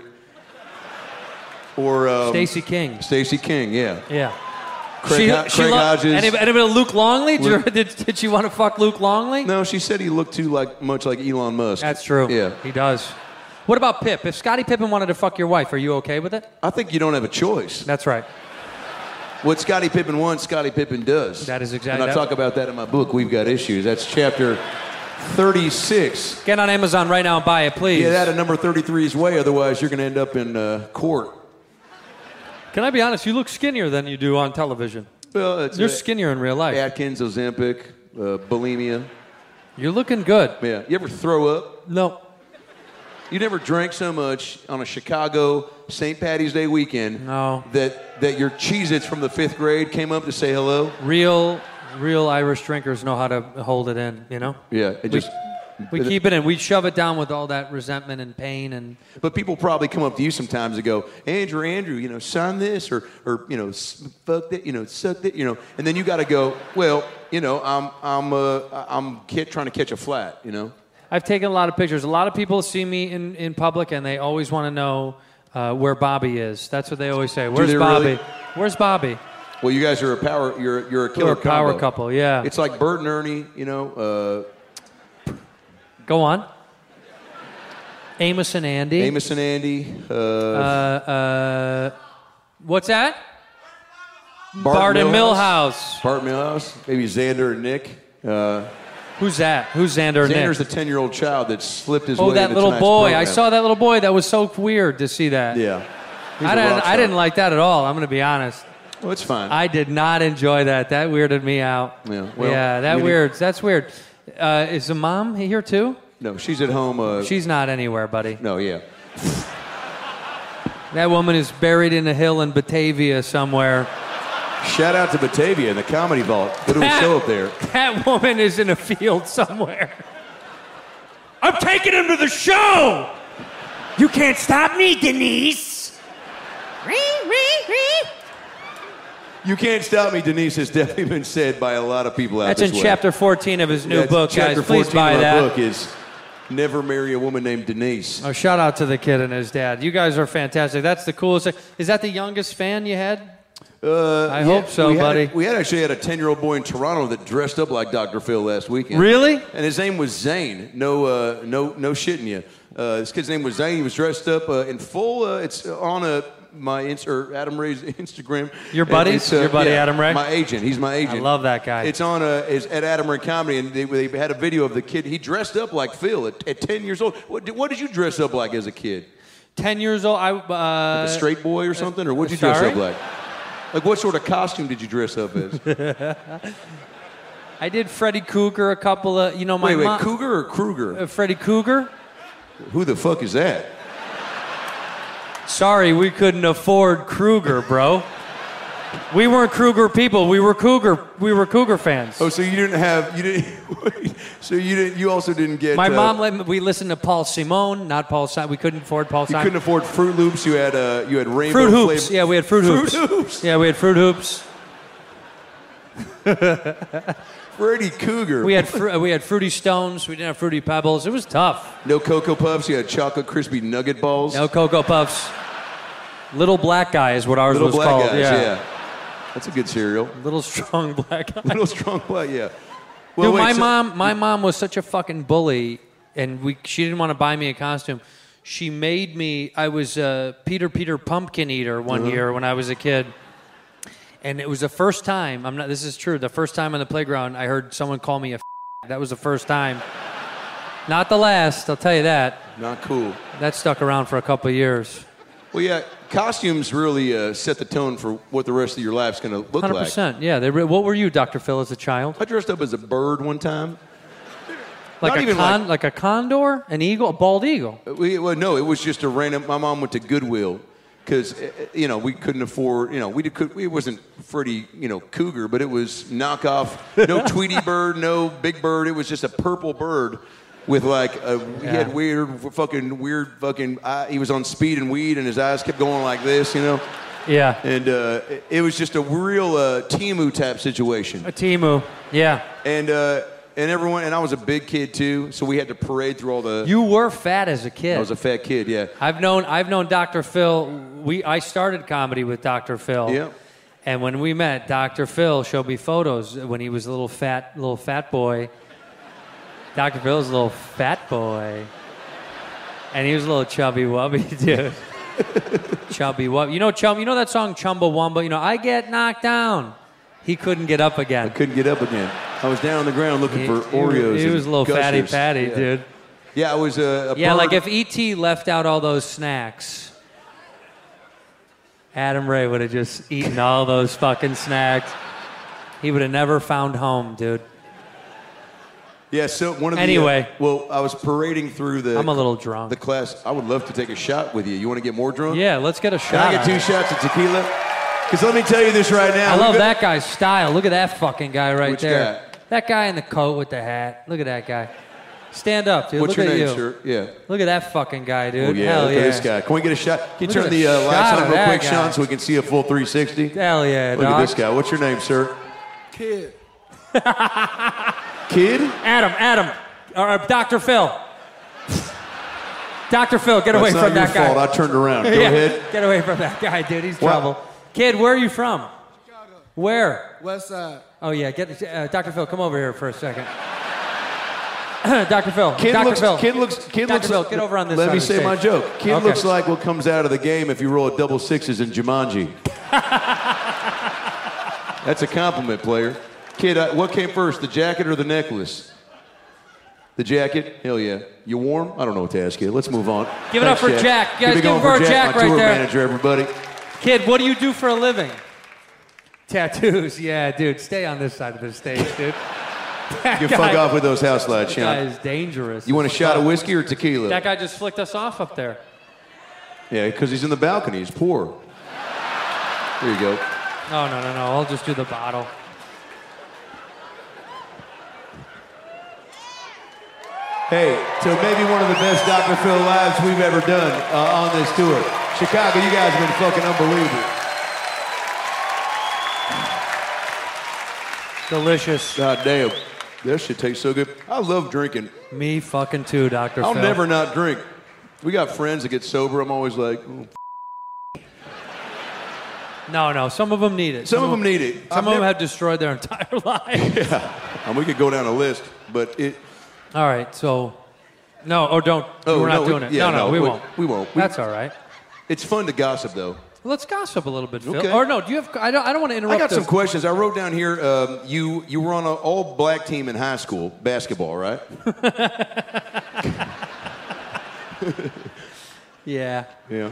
or um, Stacey King. Stacey King. Yeah. Yeah. Craig, Ho- Craig lo- Hodges. Any, anybody Luke Longley? Did, Luke- you- did, did she want to fuck Luke Longley? No, she said he looked too like much like Elon Musk. That's true. Yeah. He does. What about Pip? If Scottie Pippen wanted to fuck your wife, are you okay with it? I think you don't have a choice. That's right. What Scottie Pippen wants, Scottie Pippen does. That is exactly. And I that- talk about that in my book, We've Got Issues. That's chapter thirty-six. Get on Amazon right now and buy it, please. Get out of number thirty-three's way, otherwise you're going to end up in uh, court. Can I be honest? You look skinnier than you do on television. Well, it's You're uh, skinnier in real life. Atkins, Ozempic, uh, bulimia. You're looking good. Yeah. You ever throw up? No. You never drank so much on a Chicago Saint Patty's Day weekend No. that, that your Cheez-Its from the fifth grade came up to say hello? Real, real Irish drinkers know how to hold it in, you know? Yeah. It just... We keep it in. We shove it down with all that resentment and pain and... But people probably come up to you sometimes and go, Andrew, Andrew, you know, sign this or, or you know, s- fuck that, you know, suck that, you know. And then you got to go, well, you know, I'm I'm uh, I'm ki- trying to catch a flat, you know. I've taken a lot of pictures. A lot of people see me in, in public and they always want to know uh, where Bobby is. That's what they always say. Where's they Bobby? really? Where's Bobby? Well, you guys are a power, you're you're a killer We're a power combo. couple, yeah. It's like Bert and Ernie, you know. Uh, Go on. Amos and Andy. Amos and Andy. Uh, Uh, uh, what's that? Bart Bart and Millhouse. Bart Millhouse. Maybe Xander and Nick. Uh, Who's that? Who's Xander and Nick? Xander's the ten-year-old child that slipped his Oh, way that into little tonight's boy. program. I saw that little boy. That was so weird to see that. Yeah. He's I a didn't, rock I star. didn't like that at all. I'm going to be honest. Well, it's fine. I did not enjoy that. That weirded me out. Yeah, well, yeah, that maybe- weird. That's weird. Uh, is the mom here too? No, she's at home. Uh, She's not anywhere, buddy. No, yeah. That woman is buried in a hill in Batavia somewhere. Shout out to Batavia and the Comedy Vault. Go to a That- show up there. That woman is in a field somewhere. I'm taking him to the show. You can't stop me, Denise. You can't stop me, Denise, has definitely been said by a lot of people out That's this in way. chapter fourteen of his new That's book, chapter guys. Please fourteen buy of my that. book is Never Marry a Woman Named Denise. Oh, shout out to the kid and his dad. You guys are fantastic. That's the coolest thing. Is that the youngest fan you had? Uh, I hope so, we had buddy. a- we had actually had a ten-year-old boy in Toronto that dressed up like Doctor Phil last weekend. Really? And his name was Zane. No, uh, no, no shitting you. Uh, this kid's name was Zane. He was dressed up uh, in full. Uh, it's on a my ins- or Adam Ray's Instagram. Your And buddies? it's, uh, Your buddy yeah, Adam Ray? My agent. He's my agent. I love that guy. It's on a, is at Adam Ray Comedy, and they, they had a video of the kid. He dressed up like Phil at, at ten years old. What, did- what did you dress up like as a kid? Ten years old. I uh, Like a straight boy or something, or what did you sorry? dress up like? Like what sort of costume did you dress up as? I did Freddy Cougar a couple of, you know, my wait, wait, mom- Cougar or Kruger? Uh, Freddy Cougar. Who the fuck is that? Sorry, we couldn't afford Kruger, bro. We weren't Kruger people. We were Cougar. We were Cougar fans. Oh, so you didn't have you didn't. So you didn't. You also didn't get. My uh, mom let me, we listened to Paul Simon, not Paul Simon. We couldn't afford Paul You Simon. couldn't afford Fruit Loops. You had uh, you had rainbow Fruit Hoops. flavor- Yeah, we had Fruit, Fruit Hoops. Hoops. Yeah, we had Fruit Hoops. Freddy Cougar. We had fru- we had Fruity Stones. We didn't have Fruity Pebbles. It was tough. No Cocoa Puffs. You had chocolate crispy nugget balls. No Cocoa Puffs. Little Black Guy is what ours Little was black called. guys. yeah. Yeah. That's a good cereal. Little strong black guy. Little strong black. Yeah. Dude, wait, my so- mom, my mom was such a fucking bully, and we she didn't want to buy me a costume. She made me. I was uh, Peter Peter Pumpkin Eater one Uh-huh. year when I was a kid, and it was the first time. I'm not. This is true. The first time on the playground, I heard someone call me a. F- that was the first time. Not the last. I'll tell you that. Not cool. That stuck around for a couple of years. Well, yeah. Costumes really uh, set the tone for what the rest of your life's going to look Hundred like. percent. Yeah. They re- what were you, Doctor Phil, as a child? I dressed up as a bird one time. Like Not a even con- like- like a condor, an eagle, a bald eagle. We, well, no, it was just a random. My mom went to Goodwill because you know we couldn't afford. You know, we did. could- It wasn't Freddy, you know, Cougar, but it was knockoff. No Tweety bird, no Big Bird. It was just a purple bird with like a. He Yeah. had weird, fucking weird, fucking. Eye. He was on speed and weed, and his eyes kept going like this. You know. Yeah. And uh, it, it was just a real uh, Timu type situation. A Timu. Yeah. And uh, and everyone and I was a big kid too, so we had to parade through all the. You were fat as a kid. I was a fat kid, yeah. I've known I've known Doctor Phil. We I started comedy with Doctor Phil. Yeah. And when we met, Doctor Phil showed me photos when he was a little fat little fat boy. Doctor Phil was a little fat boy. And he was a little chubby wubby, dude. Chubby wubby. You know chum you know that song Chumbawamba? You know, I get knocked down. He couldn't get up again. I couldn't get up again. I was down on the ground looking He- for he- Oreos. he and was a little fatty Gushers. patty, Yeah. dude. Yeah, I was a, a Yeah, bird. like if E T left out all those snacks, Adam Ray would have just eaten all those fucking snacks. He would have never found home, dude. Yeah, so one of the. Anyway. uh, well, I was parading through the. I'm a little drunk. The class. I would love to take a shot with you. You want to get more drunk? Yeah, let's get a Can shot. I get two out. shots of tequila? Because let me tell you this right now. I love We've- that guy's style. Look at that fucking guy right Which there. That guy in the coat with the hat. Look at that guy. Stand up, dude. What's Look your at name, you. sir? Yeah. Look at that fucking guy, dude. Oh yeah, Hell look yeah. at this guy. Can we get a shot? Can you Look turn at the a uh, lights shot on of real that quick, guy. Sean, so we can see a full three sixty? Hell yeah, Look dog. at this guy. What's your name, sir? Kid. Kid? Adam, Adam. Or uh, Doctor Phil. Doctor Phil, get That's away not from your that guy. fault. I turned around. Go Yeah, ahead. Get away from that guy, dude. He's What? trouble. Kid, where are you from? Chicago. Where? West Side. Oh, yeah. Get uh, Doctor Phil, come over here for a second. Doctor Phil. Kid Doctor looks, Phil. Kid looks. Kid Doctor looks. Phil, get over on this Let side me of the say my stage. joke. Kid Okay. looks like what comes out of the game if you roll a double sixes in Jumanji. That's a compliment, player. Kid, uh, what came first, the jacket or the necklace? The jacket? Hell yeah. You warm? I don't know what to ask you. Let's move on. Give it up Thanks, for Jack. Guys, Keep it give it going for Jack my right tour there. manager, everybody. Kid, what do you do for a living? Tattoos. Yeah, dude. Stay on this side of the stage, dude. That You guy- fuck off with those house lights, That guy Sean. is dangerous. You want a as shot of fuck. whiskey or tequila? That guy just flicked us off up there. Yeah, because he's in the balcony. He's poor. There you go. No, no, no, no. I'll just do the bottle. Hey, so maybe one of the best Doctor Phil lives we've ever done uh, on this tour. Chicago, you guys have been fucking unbelievable. Delicious. God damn. That shit tastes so good. I love drinking. Me fucking too, Doctor I'll Phil. never not drink. We got friends that get sober. I'm always like, oh, No, no. Some of them need it. Some of them need it. Some I've of them never- have destroyed their entire life. Yeah. And we could go down a list, but it. All right, so no, or don't. Oh, we're not no, doing we- it. yeah, no, no, no, we, we- won't. we won't. We- That's all right. It's fun to gossip, though. Let's gossip a little bit, Phil. Okay. Or no, do you have? I don't. I don't want to interrupt. I got the- some questions. I wrote down here. Um, you you were on an all black team in high school basketball, right? Yeah. Yeah.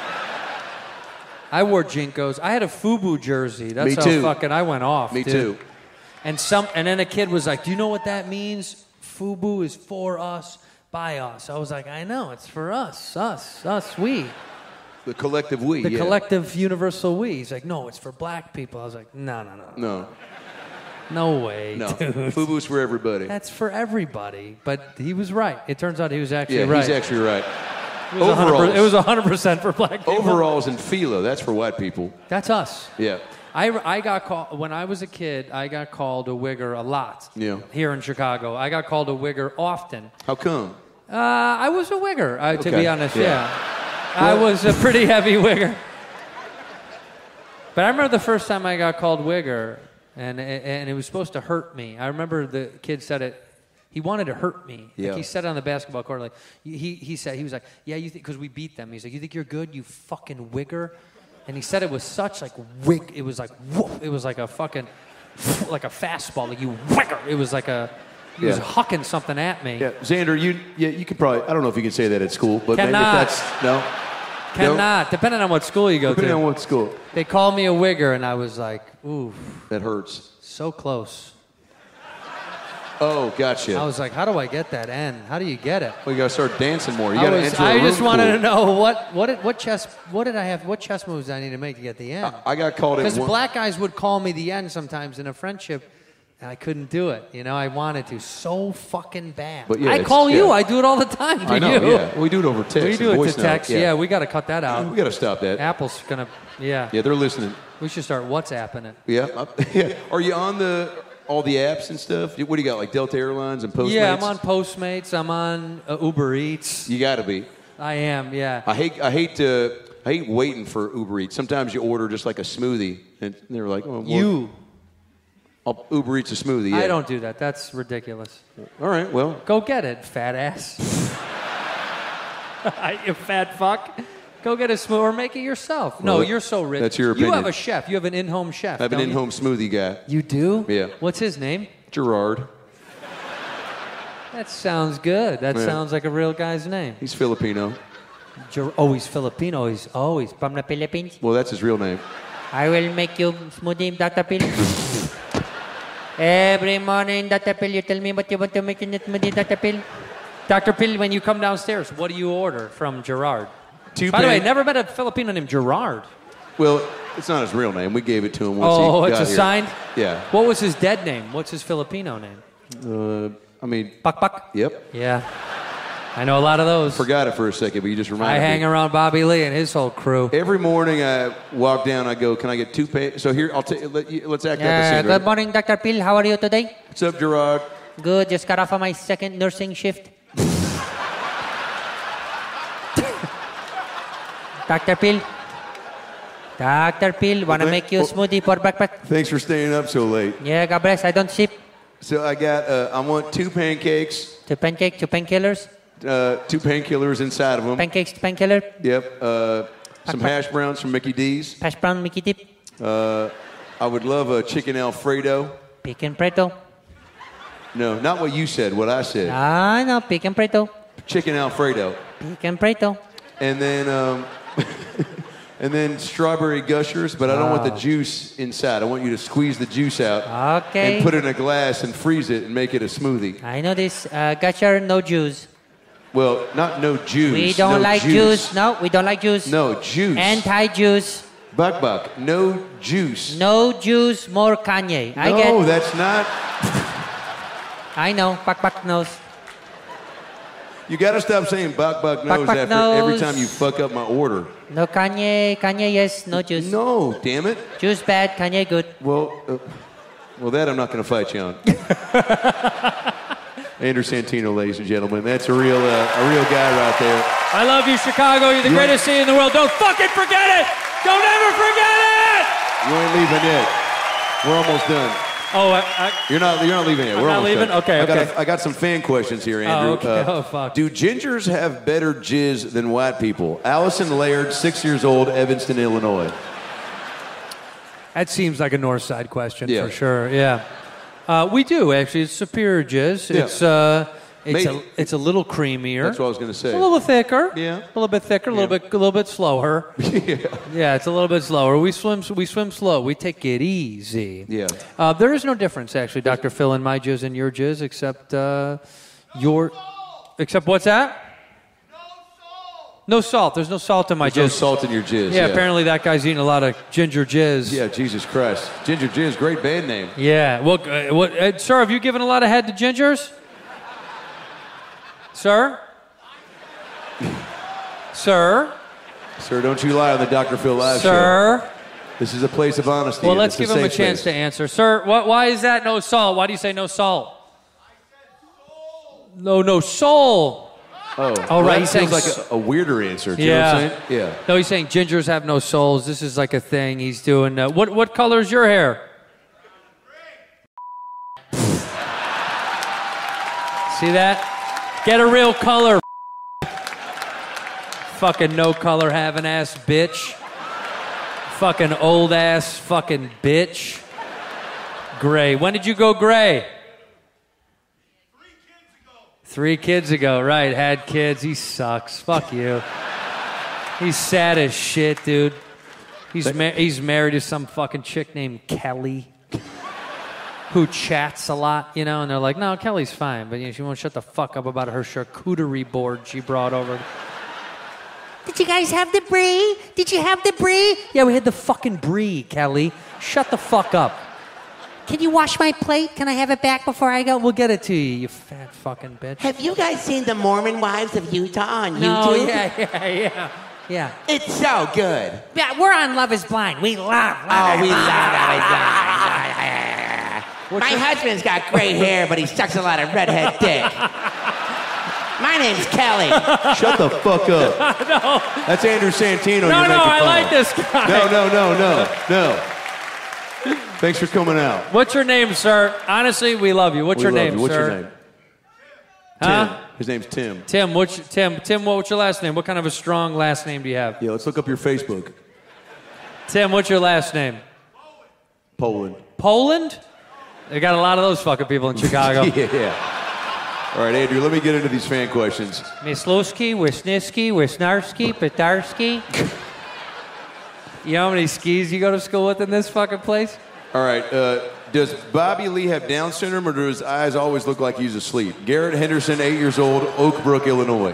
I wore Jinkos. I had a FUBU jersey. That's Me how too. fucking I went off. Me dude. too. And some, and then a kid was like, "Do you know what that means? FUBU is for us, by us." I was like, "I know, it's for us, us, us, we." The collective we. The yeah. collective universal we. He's like, "No, it's for black people." I was like, "No, no, no, No. no way, No. dude. FUBU's for everybody. That's for everybody." But he was right. It turns out he was actually yeah, right. he's actually right. It was one hundred percent Overalls. It was one hundred percent for black people. Overalls and philo. That's for white people. That's us. Yeah. I, I got called, when I was a kid, I got called a wigger a lot. Yeah. Here in Chicago. I got called a wigger often. How come? Uh, I was a wigger, uh, to Okay. be honest, Yeah. yeah. I was a pretty heavy wigger. But I remember the first time I got called wigger, and, and it was supposed to hurt me. I remember the kid said it. He wanted to hurt me. Yeah. Like he said it on the basketball court. Like he, he said, he was like, "Yeah, you think?" Because we beat them. He's like, "You think you're good, you fucking wigger?" And he said it with such like wig. It was like whoop. It was like a fucking like a fastball. Like you wigger. It was like a. He was Yeah. hucking something at me. Yeah, Xander, you yeah, you could probably. I don't know if you can say that at school, but maybe if Cannot. that's no. Cannot. Depending on what school you go Depending to. on what school. They called me a wigger, and I was like, ooh. That hurts. So close. Oh, gotcha. I was like, how do I get that N? How do you get it? Well, you gotta start dancing more. You I, gotta was, enter a I just room wanted cool. to know what what did, what chess what did I have what chess moves did I need to make to get the N? I got called in because one- black guys would call me the N sometimes in a friendship, and I couldn't do it. You know, I wanted to so fucking bad. But yeah, I it's- call you. yeah. I do it all the time to I know, you. yeah. We do it over text We and do it voice to note, text. yeah. Yeah. we got to cut that out. We gotta stop that. Apple's gonna. Yeah. Yeah, they're listening. We should start WhatsApping it. Yeah. yeah. Are you on the all the apps and stuff? What do you got, like Delta Airlines and Postmates? Yeah, I'm on Postmates. I'm on uh, Uber Eats. You got to be. I am. Yeah. I hate. I hate to. I hate waiting for Uber Eats. Sometimes you order just like a smoothie, and they're like, "Oh, well, You. I'll Uber Eats a smoothie." Yeah. I don't do that. That's ridiculous. All right. Well, Go get it, fat ass. You fat fuck. Go get a smoothie or make it yourself. No, Well, you're so rich. that's your You opinion. have a chef. You have an in-home chef. I have an don't you? in-home smoothie guy. You do? Yeah. What's his name? Gerard. That sounds good. That Yeah. sounds like a real guy's name. He's Filipino. Ger- oh, he's Filipino. He's oh, he's from the Philippines. Well, that's his real name. I will make you smoothie, Doctor Phil. Every morning, Doctor Phil, you tell me what you want to make in the smoothie, Doctor Phil. Doctor Phil, when you come downstairs, what do you order from Gerard? Two By the way, pan- never met a Filipino named Gerard. Well, it's not his real name. We gave it to him once Oh, he it's got here. assigned? Yeah. What was his dead name? What's his Filipino name? Uh, I mean. Pak Pak? Yep. Yeah. I know a lot of those. Forgot it for a second, but you just reminded I me. hang around Bobby Lee and his whole crew. Every morning I walk down, I go, "Can I get two pay?" So here, I'll take. Let, you- let's act out the Uh, scene. good Ready? morning, Doctor Phil. How are you today? What's up, Gerard? Good. Just got off of my second nursing shift. Doctor Phil. Doctor Phil, want to Thank- make you a oh. smoothie for backpack? Thanks for staying up so late. Yeah, God bless. I don't sip. So I got. Uh, I want two pancakes. Two pancake, two painkillers. Uh, two painkillers inside of them. Pancakes, painkiller. Yep. Uh, some hash browns from Mickey D's. Hash brown, Mickey dip. Uh, I would love a chicken Alfredo. Pecan preto. No, not what you said. What I said. Ah, no, pecan preto. Chicken Alfredo. Pecan preto. And then, um, and then strawberry gushers, but I don't want the Wow. juice inside. I want you to squeeze the juice out Okay. and put it in a glass and freeze it and make it a smoothie. I know this. Uh, gotcha, no juice. Well, not no juice. We don't no like juice. No, we don't like juice. No juice. Anti-juice. Buck buck. No juice. No juice, more Kanye. I no, get. that's not. I know. Pak Pak knows. You got to stop saying buck buck nose buck after every nose. time you fuck up my order. No Kanye. Kanye, yes. No juice. No, damn it. Juice bad. Kanye good. Well, uh, well, that I'm not going to fight you on. Andrew Santino, ladies and gentlemen, that's a real, uh, a real guy right there. I love you, Chicago. You're the You- greatest city in the world. Don't fucking forget it. Don't ever forget it! You ain't leaving yet. We're almost done. Oh, I, I, You're not. You're not leaving yet. I'm We're not almost leaving? done. Okay, I got, okay. a, I got some fan questions here, Andrew. Oh, okay. Oh, fuck. Do gingers have better jizz than white people? Allison Laird, six years old, Evanston, Illinois. That seems like a North Side question Yeah. for sure. Yeah, uh, we do actually. It's superior jizz. Yeah. It's uh, it's Maybe. a it's a little creamier. That's what I was going to say. A little thicker. Yeah. A little bit thicker. A little bit a little bit slower. yeah. Yeah, it's a little bit slower. We swim we swim slow. We take it easy. Yeah. Uh, there is no difference actually, Doctor Phil, in my jizz and your jizz, except uh, your except what's that? No salt. There's no salt in my There's no jizz. salt in your jizz. Yeah, apparently that guy's eating a lot of ginger jizz. Yeah, Jesus Christ. Ginger Jizz, great band name. Yeah. Well, uh, what, uh, sir, have you given a lot of head to gingers? Sir? Sir? Sir, don't you lie on the Doctor Phil Live Sir? show. This is a place of honesty. Well, and let's it's give him a safe chance space. to answer. Sir, wh- why is that no salt? Why do you say no salt? No, no soul. Oh, Oh, well, right. That He's saying sounds like s- a, a weirder answer. Do you Yeah. know what I'm saying? Yeah. No, he's saying gingers have no souls. This is like a thing he's doing. Uh, what what color is your hair? See that? Get a real color. Fucking no color having ass bitch. Fucking old ass fucking bitch. Gray. When did you go gray? Three kids ago, right? Had kids. He sucks. Fuck you. He's sad as shit, dude. He's ma- he's married to some fucking chick named Kelly, who chats a lot, you know. And they're like, no, Kelly's fine, but you know, she won't shut the fuck up about her charcuterie board she brought over. Did you guys have the brie? Did you have the brie? Yeah, we had the fucking brie, Kelly. Shut the fuck up. Can you wash my plate? Can I have it back before I go? We'll get it to you, you fat fucking bitch. Have you guys seen the Mormon Wives of Utah on No, YouTube? yeah, yeah, yeah. Yeah. It's so good. Yeah, we're on Love is Blind. We love Love Oh, we is love Blind. Love is Blind. My husband's got gray hair, but he sucks a lot of redhead dick. My name's Kelly. Shut the fuck up. No. That's Andrew Santino. No, you're no, making I fun like of. this guy. No, no, no, no, no. Thanks for coming out. What's your name, sir? Honestly, we love you. What's We your love name, you. What's sir? your name? Huh? Tim. His name's Tim. Tim, what's your, Tim, Tim, what's your last name? What kind of a strong last name do you have? Yeah, let's look up your Facebook. Tim, what's your last name? Poland. Poland? They got a lot of those fucking people in Chicago. yeah, yeah. All right, Andrew, let me get into these fan questions. Mislowski, Wisniewski, Wisnarski, Petarski. You know how many skis you go to school with in this fucking place? All right, uh, does Bobby Lee have Down syndrome, or do his eyes always look like he's asleep? Garrett Henderson, eight years old, Oak Brook, Illinois.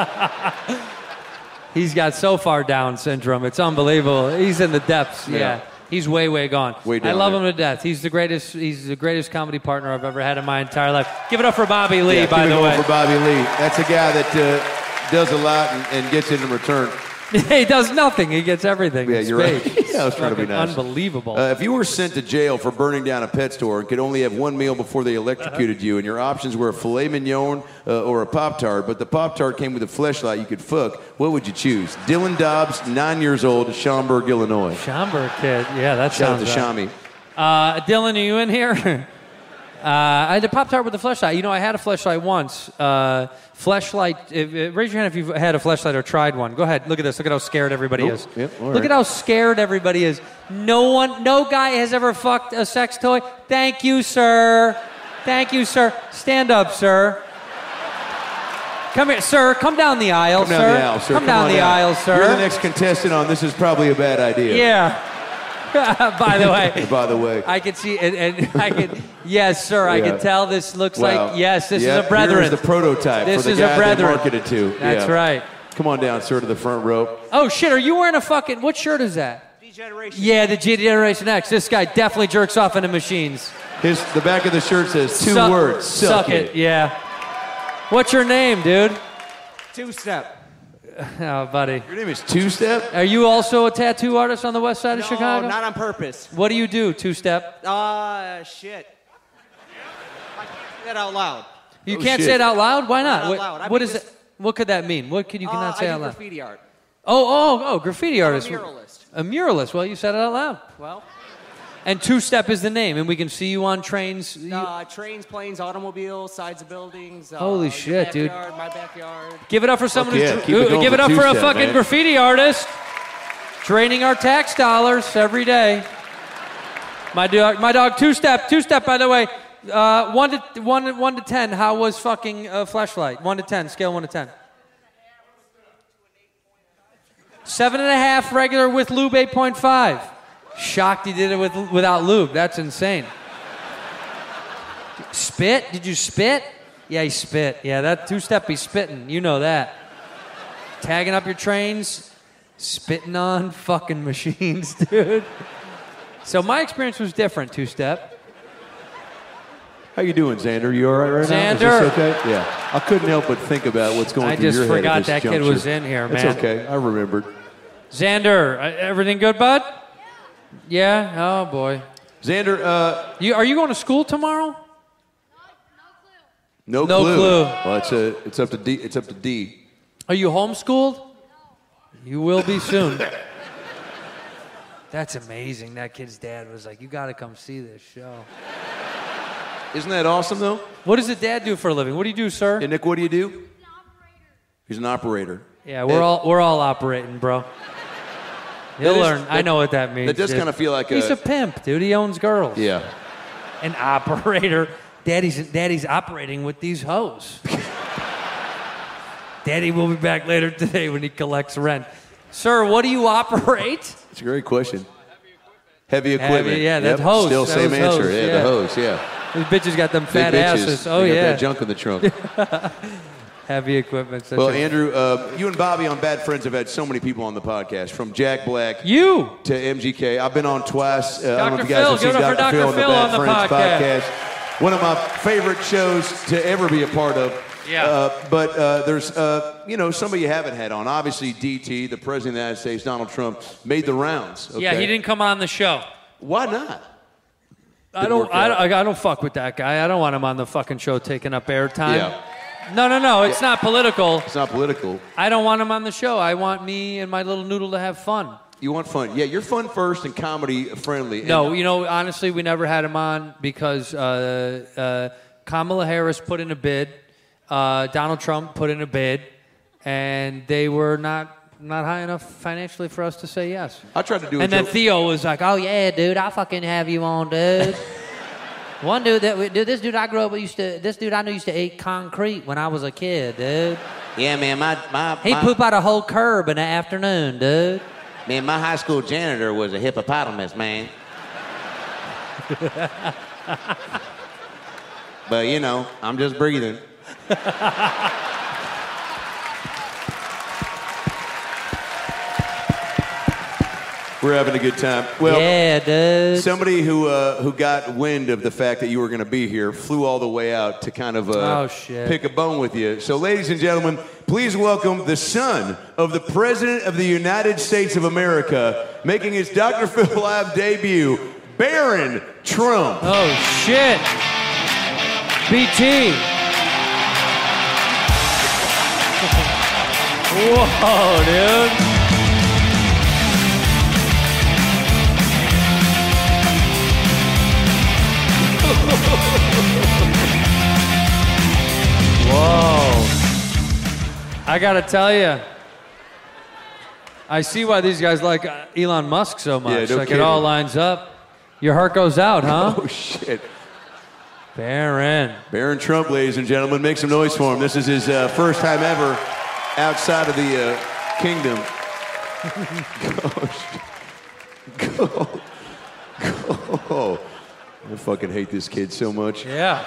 He's got so far Down syndrome. It's unbelievable. He's in the depths. Yeah. Yeah. He's way, way gone. Way I down love there. him to death. He's the greatest. He's the greatest comedy partner I've ever had in my entire life. Give it up for Bobby Lee, Yeah, by keep it the going way. for Bobby Lee. That's a guy that uh, does a lot and, and gets it in return. He does nothing. He gets everything. Yeah, in you're right. spades. Yeah, I was trying to be Fucking nice. Unbelievable. Uh, if you were sent to jail for burning down a pet store and could only have one meal before they electrocuted you, and your options were a filet mignon uh, or a Pop-Tart, but the Pop-Tart came with a fleshlight you could fuck, what would you choose? Dylan Dobbs, nine years old, Schaumburg, Illinois. Schaumburg kid. Yeah, that Shout out sounds to right. Shami. Uh, Dylan, are you in here? uh, I had a Pop-Tart with a fleshlight. You know, I had a fleshlight once. Uh, fleshlight, if, if, raise your hand if you've had a fleshlight or tried one. Go ahead. Look at this. Look at how scared everybody Nope. is. Yep, all Look right. at how scared everybody is. No one, no guy has ever fucked a sex toy. Thank you, sir. Thank you, sir. Stand up, sir. Come here, sir. Come down the aisle, Come down sir. the aisle, sir. Come, down on the aisle, sir. You're the next contestant on This Is Probably a Bad Idea. Yeah. By the way. By the way. I can see, and, and I can, yes, sir, I Yeah. can tell this looks Wow. like, yes, this Yep, is a brethren. Here's the prototype This for the is guy a brethren. they marketed to. That's Yeah. right. Come on down, sir, to the front row. Oh, shit, are you wearing a fucking, what shirt is that? G-Generation. Yeah, the G Generation X. This guy definitely jerks off into machines. His the back of the shirt says two Suck- words. Suck, it. Yeah. What's your name, dude? Two-step. Oh, buddy. Your name is Two Step? Are you also a tattoo artist on the west side of No, Chicago? not on purpose. What do you do, Two Step? Uh, shit. I can't say that out loud. You Oh, can't shit. say it out loud? Why not? Not out What- loud. I what mean, is this- it? What could that mean? What could you Uh, cannot say I out do loud? graffiti art. Oh, oh, oh, graffiti artist. I'm a muralist. A muralist. Well, you said it out loud. Well, And Two Step is the name, and we can see you on trains. You- uh, trains, planes, automobiles, sides of buildings. Uh, Holy your shit, dude. backyard, My backyard. Give it up for someone Fuck yeah, who's keep it going give it for up for a Two-Step, fucking man. graffiti artist. Draining our tax dollars every day. My dog, my dog, Two Step, Two Step. By the way, uh, one to one, one to ten. How was fucking uh, Fleshlight? One to ten, scale one to ten. Seven and a half regular with lube, eight point five. Shocked he did it with without lube. That's insane. Spit? Did you spit? Yeah, he spit. Yeah, that Two Step, he's spitting. You know that. Tagging up your trains, spitting on fucking machines, dude. So my experience was different, Two Step. How you doing, Xander? You all right right now? Is Xander. this okay? Yeah. I couldn't help but think about what's going I through just your head forgot at this that kid juncture. was in here, man. It's okay. I remembered. Xander, uh, everything good, bud? Yeah? Oh, boy. Xander, uh... You, are you going to school tomorrow? No, No clue. clue. Well, it's, a, it's up to D. It's up to D. Are you homeschooled? You will be soon. That's amazing. That kid's dad was like, you got to come see this show. Isn't that awesome, though? What does the dad do for a living? What do you do, sir? Hey, Nick, what do you do? He's an operator. Yeah, we're all we're all operating, bro. You'll That is- learn. I that- know what that means. that does dude. kinda feel like He's a- a pimp, dude. He owns girls. Yeah. An operator. Daddy's Daddy's operating with these hoes. Daddy will be back later today when he collects rent. Sir, what do you operate? It's a great question. Heavy equipment. Heavy, yeah, that's Yep, hose. Still That same was answer. hose, yeah, yeah. the hose, yeah. These bitches got them Big fat bitches. asses. Oh, They got yeah. that junk in the trunk. Heavy equipment. Such Well, a- Andrew, uh, you and Bobby on Bad Friends have had so many people on the podcast, from Jack Black you to M G K. I've been on twice. Uh, I don't know Doctor if you guys Phil, have seen give it up for Doctor Phil on Doctor the Phil Bad on the Friends podcast. podcast. One of my favorite shows to ever be a part of. Yeah. Uh, but uh, there's, uh, you know, somebody you haven't had on. Obviously, D T, the President of the United States, Donald Trump, made the rounds. Okay? Yeah, he didn't come on the show. Why not? I Didn't don't. work I out. don't. I don't fuck with that guy. I don't want him on the fucking show taking up airtime. Yeah. No, no, no. It's Yeah. not political. It's not political. I don't want him on the show. I want me and my little noodle to have fun. You want fun. Yeah, you're fun first and comedy friendly. And No, you know, honestly, we never had him on because uh, uh, Kamala Harris put in a bid, uh, Donald Trump put in a bid, and they were not not high enough financially for us to say yes. I tried to do a And then joke. Theo was like, "Oh yeah, dude, I'll fucking have you on, dude." One dude that we, dude, this dude I grew up with used to, this dude I knew used to eat concrete when I was a kid, dude. Yeah, man, my my He my, poop out a whole curb in the afternoon, dude. man, my high school janitor was a hippopotamus, man. But you know, I'm just breathing. We're having a good time. Well, yeah, dude. Somebody who uh, who got wind of the fact that you were going to be here flew all the way out to kind of uh, Oh, shit. pick a bone with you. So, ladies and gentlemen, please welcome the son of the President of the United States of America, making his Doctor Phil Live debut, Barron Trump. Oh shit, B T. Whoa, dude. Whoa. I gotta tell you, I see why these guys like uh, Elon Musk so much. Yeah, no like kidding. it all lines up. Your heart goes out, huh? Oh, shit. Barron. Barron Trump, ladies and gentlemen, make some noise for him. This is his uh, first time ever outside of the uh, kingdom. Gosh. Go. Go. I fucking hate this kid so much. Yeah.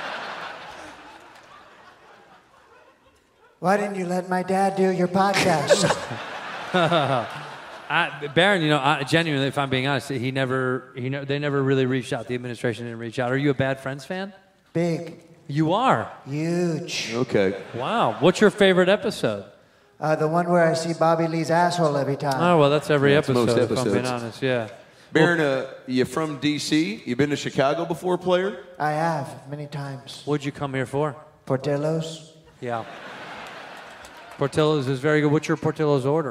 Why didn't you let my dad do your podcast? I, Barron, you know, I, genuinely, if I'm being honest, he never, he ne- they never really reached out. The administration didn't reach out. Are you a Bad Friends fan? Big. You are. Huge. Okay. Wow. What's your favorite episode? Uh, the one where I see Bobby Lee's asshole every time. Oh, well, that's every That's episode, most if I'm being episodes. honest, yeah. Barron, uh, you from D C? You been to Chicago before, player? I have, many times. What'd you come here for? Portillo's. Yeah. Portillo's is very good. What's your Portillo's order?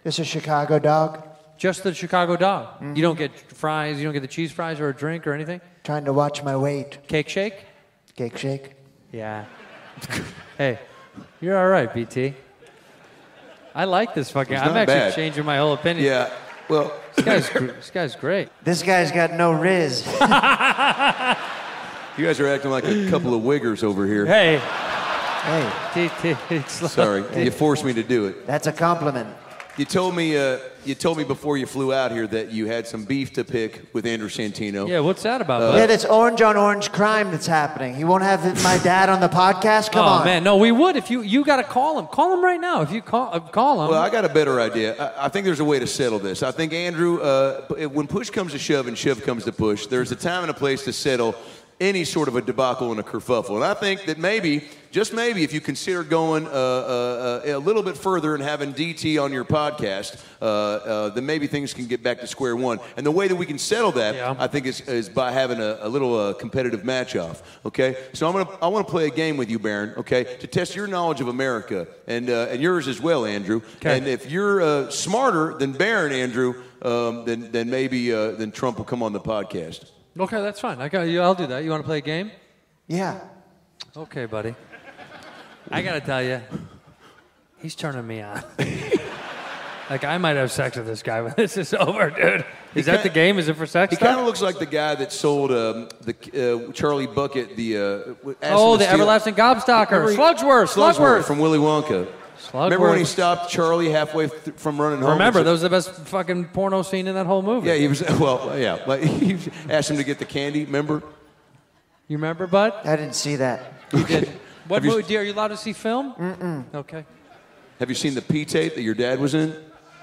This is Chicago dog. Just the Chicago dog. Mm-hmm. You don't get fries, you don't get the cheese fries or a drink or anything? Trying to watch my weight. Cake shake? Cake shake. Yeah. Hey, you're all right, B T. I like this fucking... It's I'm not actually bad. changing my whole opinion. Yeah, well... This guy's, gr- this guy's great. This guy's got no riz. You guys are acting like a couple of wiggers over here. Hey. Hey. T T. Sorry, you forced me to do it. That's a compliment. You told me uh, you told me before you flew out here that you had some beef to pick with Andrew Santino. Yeah, what's that about? Uh, yeah, that's orange on orange crime that's happening. He won't have my dad on the podcast? Come oh, on. man. No, we would if you... You got to call him. Call him right now. If you call uh, call him. Well, I got a better idea. I, I think there's a way to settle this. I think, Andrew, uh, when push comes to shove and shove comes to push, there's a time and a place to settle any sort of a debacle and a kerfuffle. And I think that maybe, just maybe, if you consider going uh, uh, uh, a little bit further and having D T on your podcast, uh, uh, then maybe things can get back to square one. And the way that we can settle that, yeah. I think, is, is by having a, a little uh, competitive match-off, okay? So I'm gonna, I want to play a game with you, Baron, okay, to test your knowledge of America, and, uh, and yours as well, Andrew. Okay. And if you're uh, smarter than Baron, Andrew, um, then, then maybe uh, then Trump will come on the podcast. Okay, that's fine. I got you. I'll do that. You want to play a game? Yeah. Okay, buddy. I got to tell you, he's turning me on. Like, I might have sex with this guy when this is over, dude. Is that the game? Is it for sex? He kind of looks like the guy that sold um, the uh, Charlie Bucket the. Uh, oh, the everlasting gobstocker, Slugsworth, Slugsworth from Willy Wonka. Slugworth. Remember when he stopped Charlie halfway th- from running home? Remember, that was the best fucking porno scene in that whole movie. Yeah, he was. Well, yeah, like he asked him to get the candy. Remember? You remember, Bud? I didn't see that. You did. What Have you- movie? Are you allowed to see film? Mm-mm. Okay. Have you seen the P tape that your dad was in?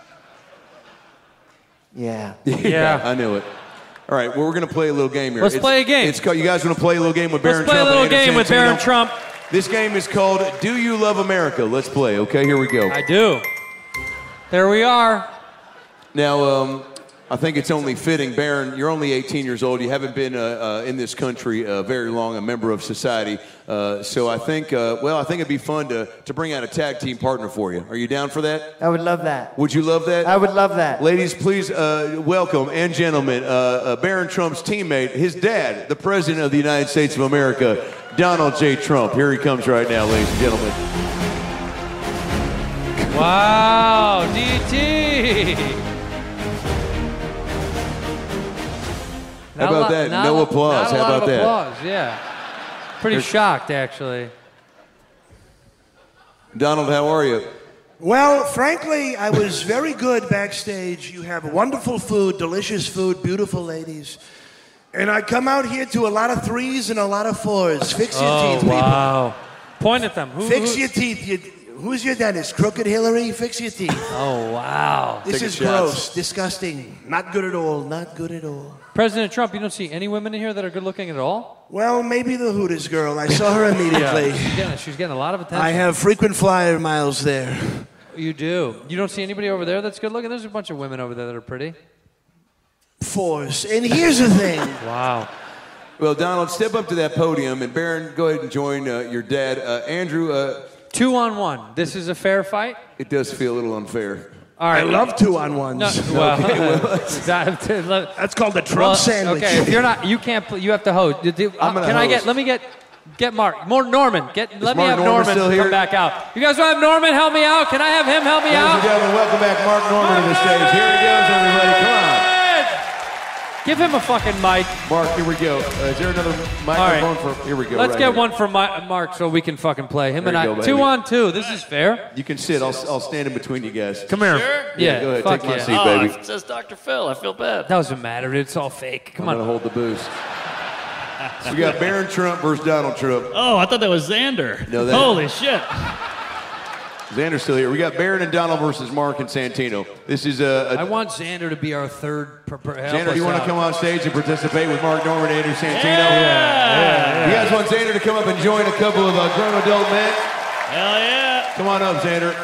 Yeah. Yeah. I knew it. All right, well, we're going to play a little game here. Let's It's- play a game. It's called, you guys want to play a little game with Baron Let's play Trump? a little and Andrew game with Santino? Baron Trump. This game is called Do You Love America? Let's play, okay? Here we go. I do. There we are. Now, um, I think it's only fitting, Baron, you're only eighteen years old. You haven't been uh, uh, in this country uh, very long, a member of society. Uh, so I think, uh, well, I think it'd be fun to, to bring out a tag team partner for you. Are you down for that? I would love that. Would you love that? I would love that. Ladies, please uh, welcome, and gentlemen, uh, uh, Baron Trump's teammate, his dad, the President of the United States of America, Donald J. Trump. Here he comes right now, ladies and gentlemen. Wow, D T. How about that? No applause. Not a How lot about of that? applause, yeah. Pretty There's- shocked, actually. Donald, how are you? Well, frankly, I was very good backstage. You have wonderful food, delicious food, beautiful ladies. And I come out here to a lot of threes and a lot of fours. Fix your Oh, teeth, people. wow. Point at them. Who, Fix who- your teeth. You, who's your dentist? Crooked Hillary? Fix your teeth. Oh, wow. This Taking is shots. gross, disgusting, not good at all, not good at all. President Trump, you don't see any women in here that are good looking at all? Well, maybe the Hooters girl. I saw her immediately. Yeah, she's, getting, she's getting a lot of attention. I have frequent flyer miles there. You do. You don't see anybody over there that's good looking? There's a bunch of women over there that are pretty. Force. And here's the thing. Wow. Well, Donald, step up to that podium, and Baron, go ahead and join uh, your dad. Uh, Andrew, uh, Two on one. This is a fair fight? it does feel a little unfair. All right. I love two on ones. No, well, Okay, well, that- That's called the Trump well, sandwich. Okay, if you're not, you can't. pl- You have to host. You do- I'm gonna Can I get? host. Let me get. Get Mark. More Norman. Get. let me Mark have Norman Norman still come here? back out. You guys want to have Norman help me out? Can I have him help me Ladies and out? gentlemen, welcome back Mark Norman to the stage. Here he goes, everybody. Come on. Give him a fucking mic. Mark, here we go. Uh, is there another microphone for? Here we go. Let's right get here. one for my, Mark so we can fucking play. Him There and you I. go, two baby. on two. This is fair. You can sit. I'll, I'll stand in between you guys. Come here. Yeah, Yeah. go ahead. Fuck Take my yeah. seat, Oh, baby. it says Doctor Phil. I feel bad. Doesn't matter. It's all fake. Come I'm on. gonna hold the booze. We got Baron Trump versus Donald Trump. Oh, I thought that was Xander. No, that- Holy shit. Xander's still here. We got Baron and Donald versus Mark and Santino. This is a. I a want Xander to be our third. Per, per, help Xander, do us you want to out. come on stage and participate with Mark Norman and Andrew Santino? Yeah. Yeah, You guys want Xander to come up and join a couple of uh, grown adult men? Hell yeah. Come on up, Xander.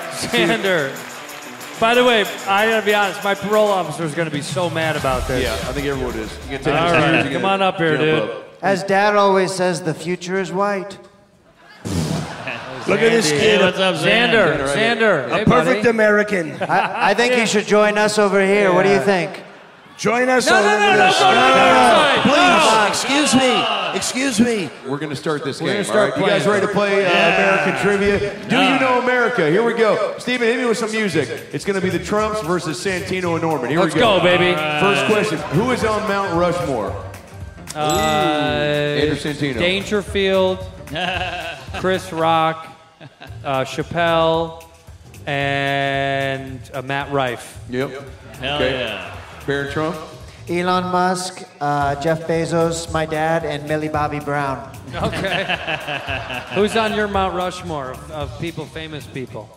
Xander. By the way, I gotta be honest. My parole officer is gonna be so mad about this. Yeah, I think everyone is. You can take All your right, seats, you come can on up here, jump dude. up. As Dad always says, the future is white. Look at this Andy. kid. Hey, what's up, Xander, Xander? Xander. A Hey, perfect buddy. American. I, I think he should join us over here. What do you think? Join us No, over no, no, this. no, go to the other side. Please. No. Excuse me. Excuse me. We're going to start this We're game. gonna start all right? You guys playing. ready to play uh, American trivia? Do you know America? Here we go. Steven, hit me with some music. It's going to be the Trumps versus Santino and Norman. Here Let's we go. go, baby. First question. Who is on Mount Rushmore? Uh, Andrew Santino. Dangerfield, Chris Rock, uh, Chappelle, and uh, Matt Rife. Yep. Hell Okay. yeah. Barron Trump? Elon Musk, uh, Jeff Bezos, my dad, and Millie Bobby Brown. Okay. Who's on your Mount Rushmore of, of people, famous people?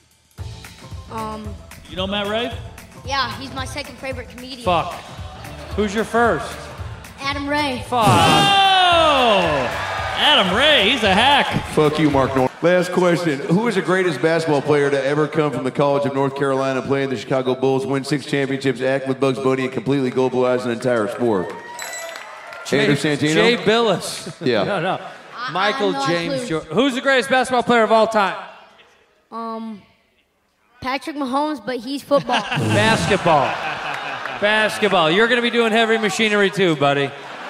Um, You know Matt Rife? yeah, he's my second favorite comedian. Fuck. Who's your first? Adam Ray. Fuck. Oh! Adam Ray, he's a hack. Fuck you, Mark Norman. Last question. Who is the greatest basketball player to ever come from the College of North Carolina, play in the Chicago Bulls, win six championships, act with Bugs Bunny, and completely globalize an entire sport? Andrew Santino? Jay Billis. Yeah. no, no. Michael no James clue. Jordan. Who's the greatest basketball player of all time? Um, Patrick Mahomes, but he's football. Basketball. Basketball. You're going to be doing heavy machinery too, buddy.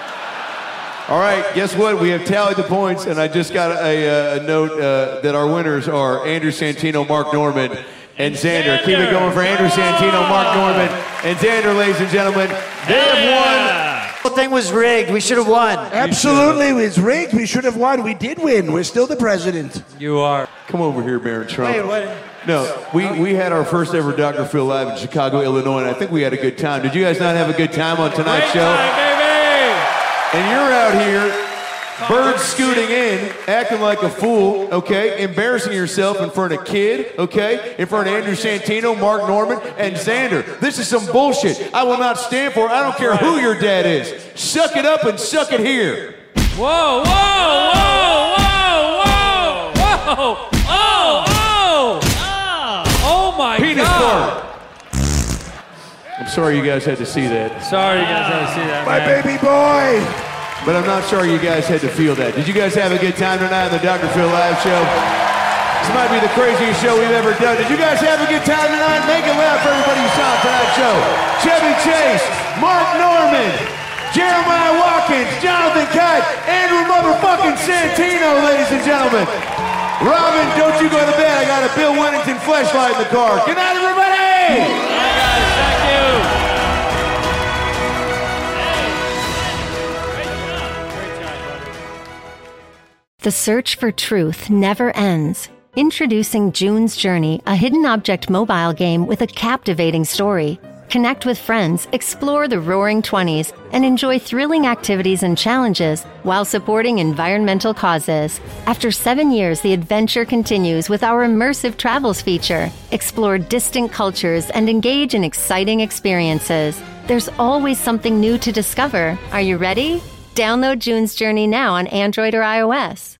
All right, guess what? We have tallied the points, and I just got a, a note uh, that our winners are Andrew Santino, Mark Norman, and Xander. Keep it going for Andrew Santino, Mark Norman, and Xander, ladies and gentlemen. They have The whole thing was rigged. We should have won. Absolutely, it's rigged. We should have won. We did win. We're still the president. You are. won. Come over here, Barron Trump. Wait, what? No, we, we had our first ever Doctor Phil Live in Chicago, Illinois, and I think we had a good time. Did you guys not have a good time on tonight's Great show? time, baby. And you're out here, bird scooting in, acting like a fool, okay? Embarrassing yourself in front of Kid, okay? In front of Andrew Santino, Mark Norman, and Xander. This is some bullshit. I will not stand for it. I don't care who your dad is. Suck it up and suck it here. Whoa, whoa, whoa, whoa, whoa, whoa. Oh, oh. Oh, my Penis God. fart. I'm sorry you guys had to see that. Sorry you guys had to see that, My man. baby boy. But I'm not sorry you guys had to feel that. Did you guys have a good time tonight on the Doctor Phil Live show? This might be the craziest show we've ever done. Did you guys have a good time tonight? Make it loud for everybody who saw tonight's show. Chevy Chase, Mark Norman, Jeremiah Watkins, Jonathan Kite, Andrew motherfucking Santino, ladies and gentlemen. Robin, don't you go to bed. I got a Bill Wennington flashlight in the car. Good night, everybody! Bye, guys. Thank you. The search for truth never ends. Introducing June's Journey, a hidden object mobile game with a captivating story. Connect with friends, explore the Roaring Twenties, and enjoy thrilling activities and challenges while supporting environmental causes. After seven years, the adventure continues with our immersive travels feature. Explore distant cultures and engage in exciting experiences. There's always something new to discover. Are you ready? Download June's Journey now on Android or iOS.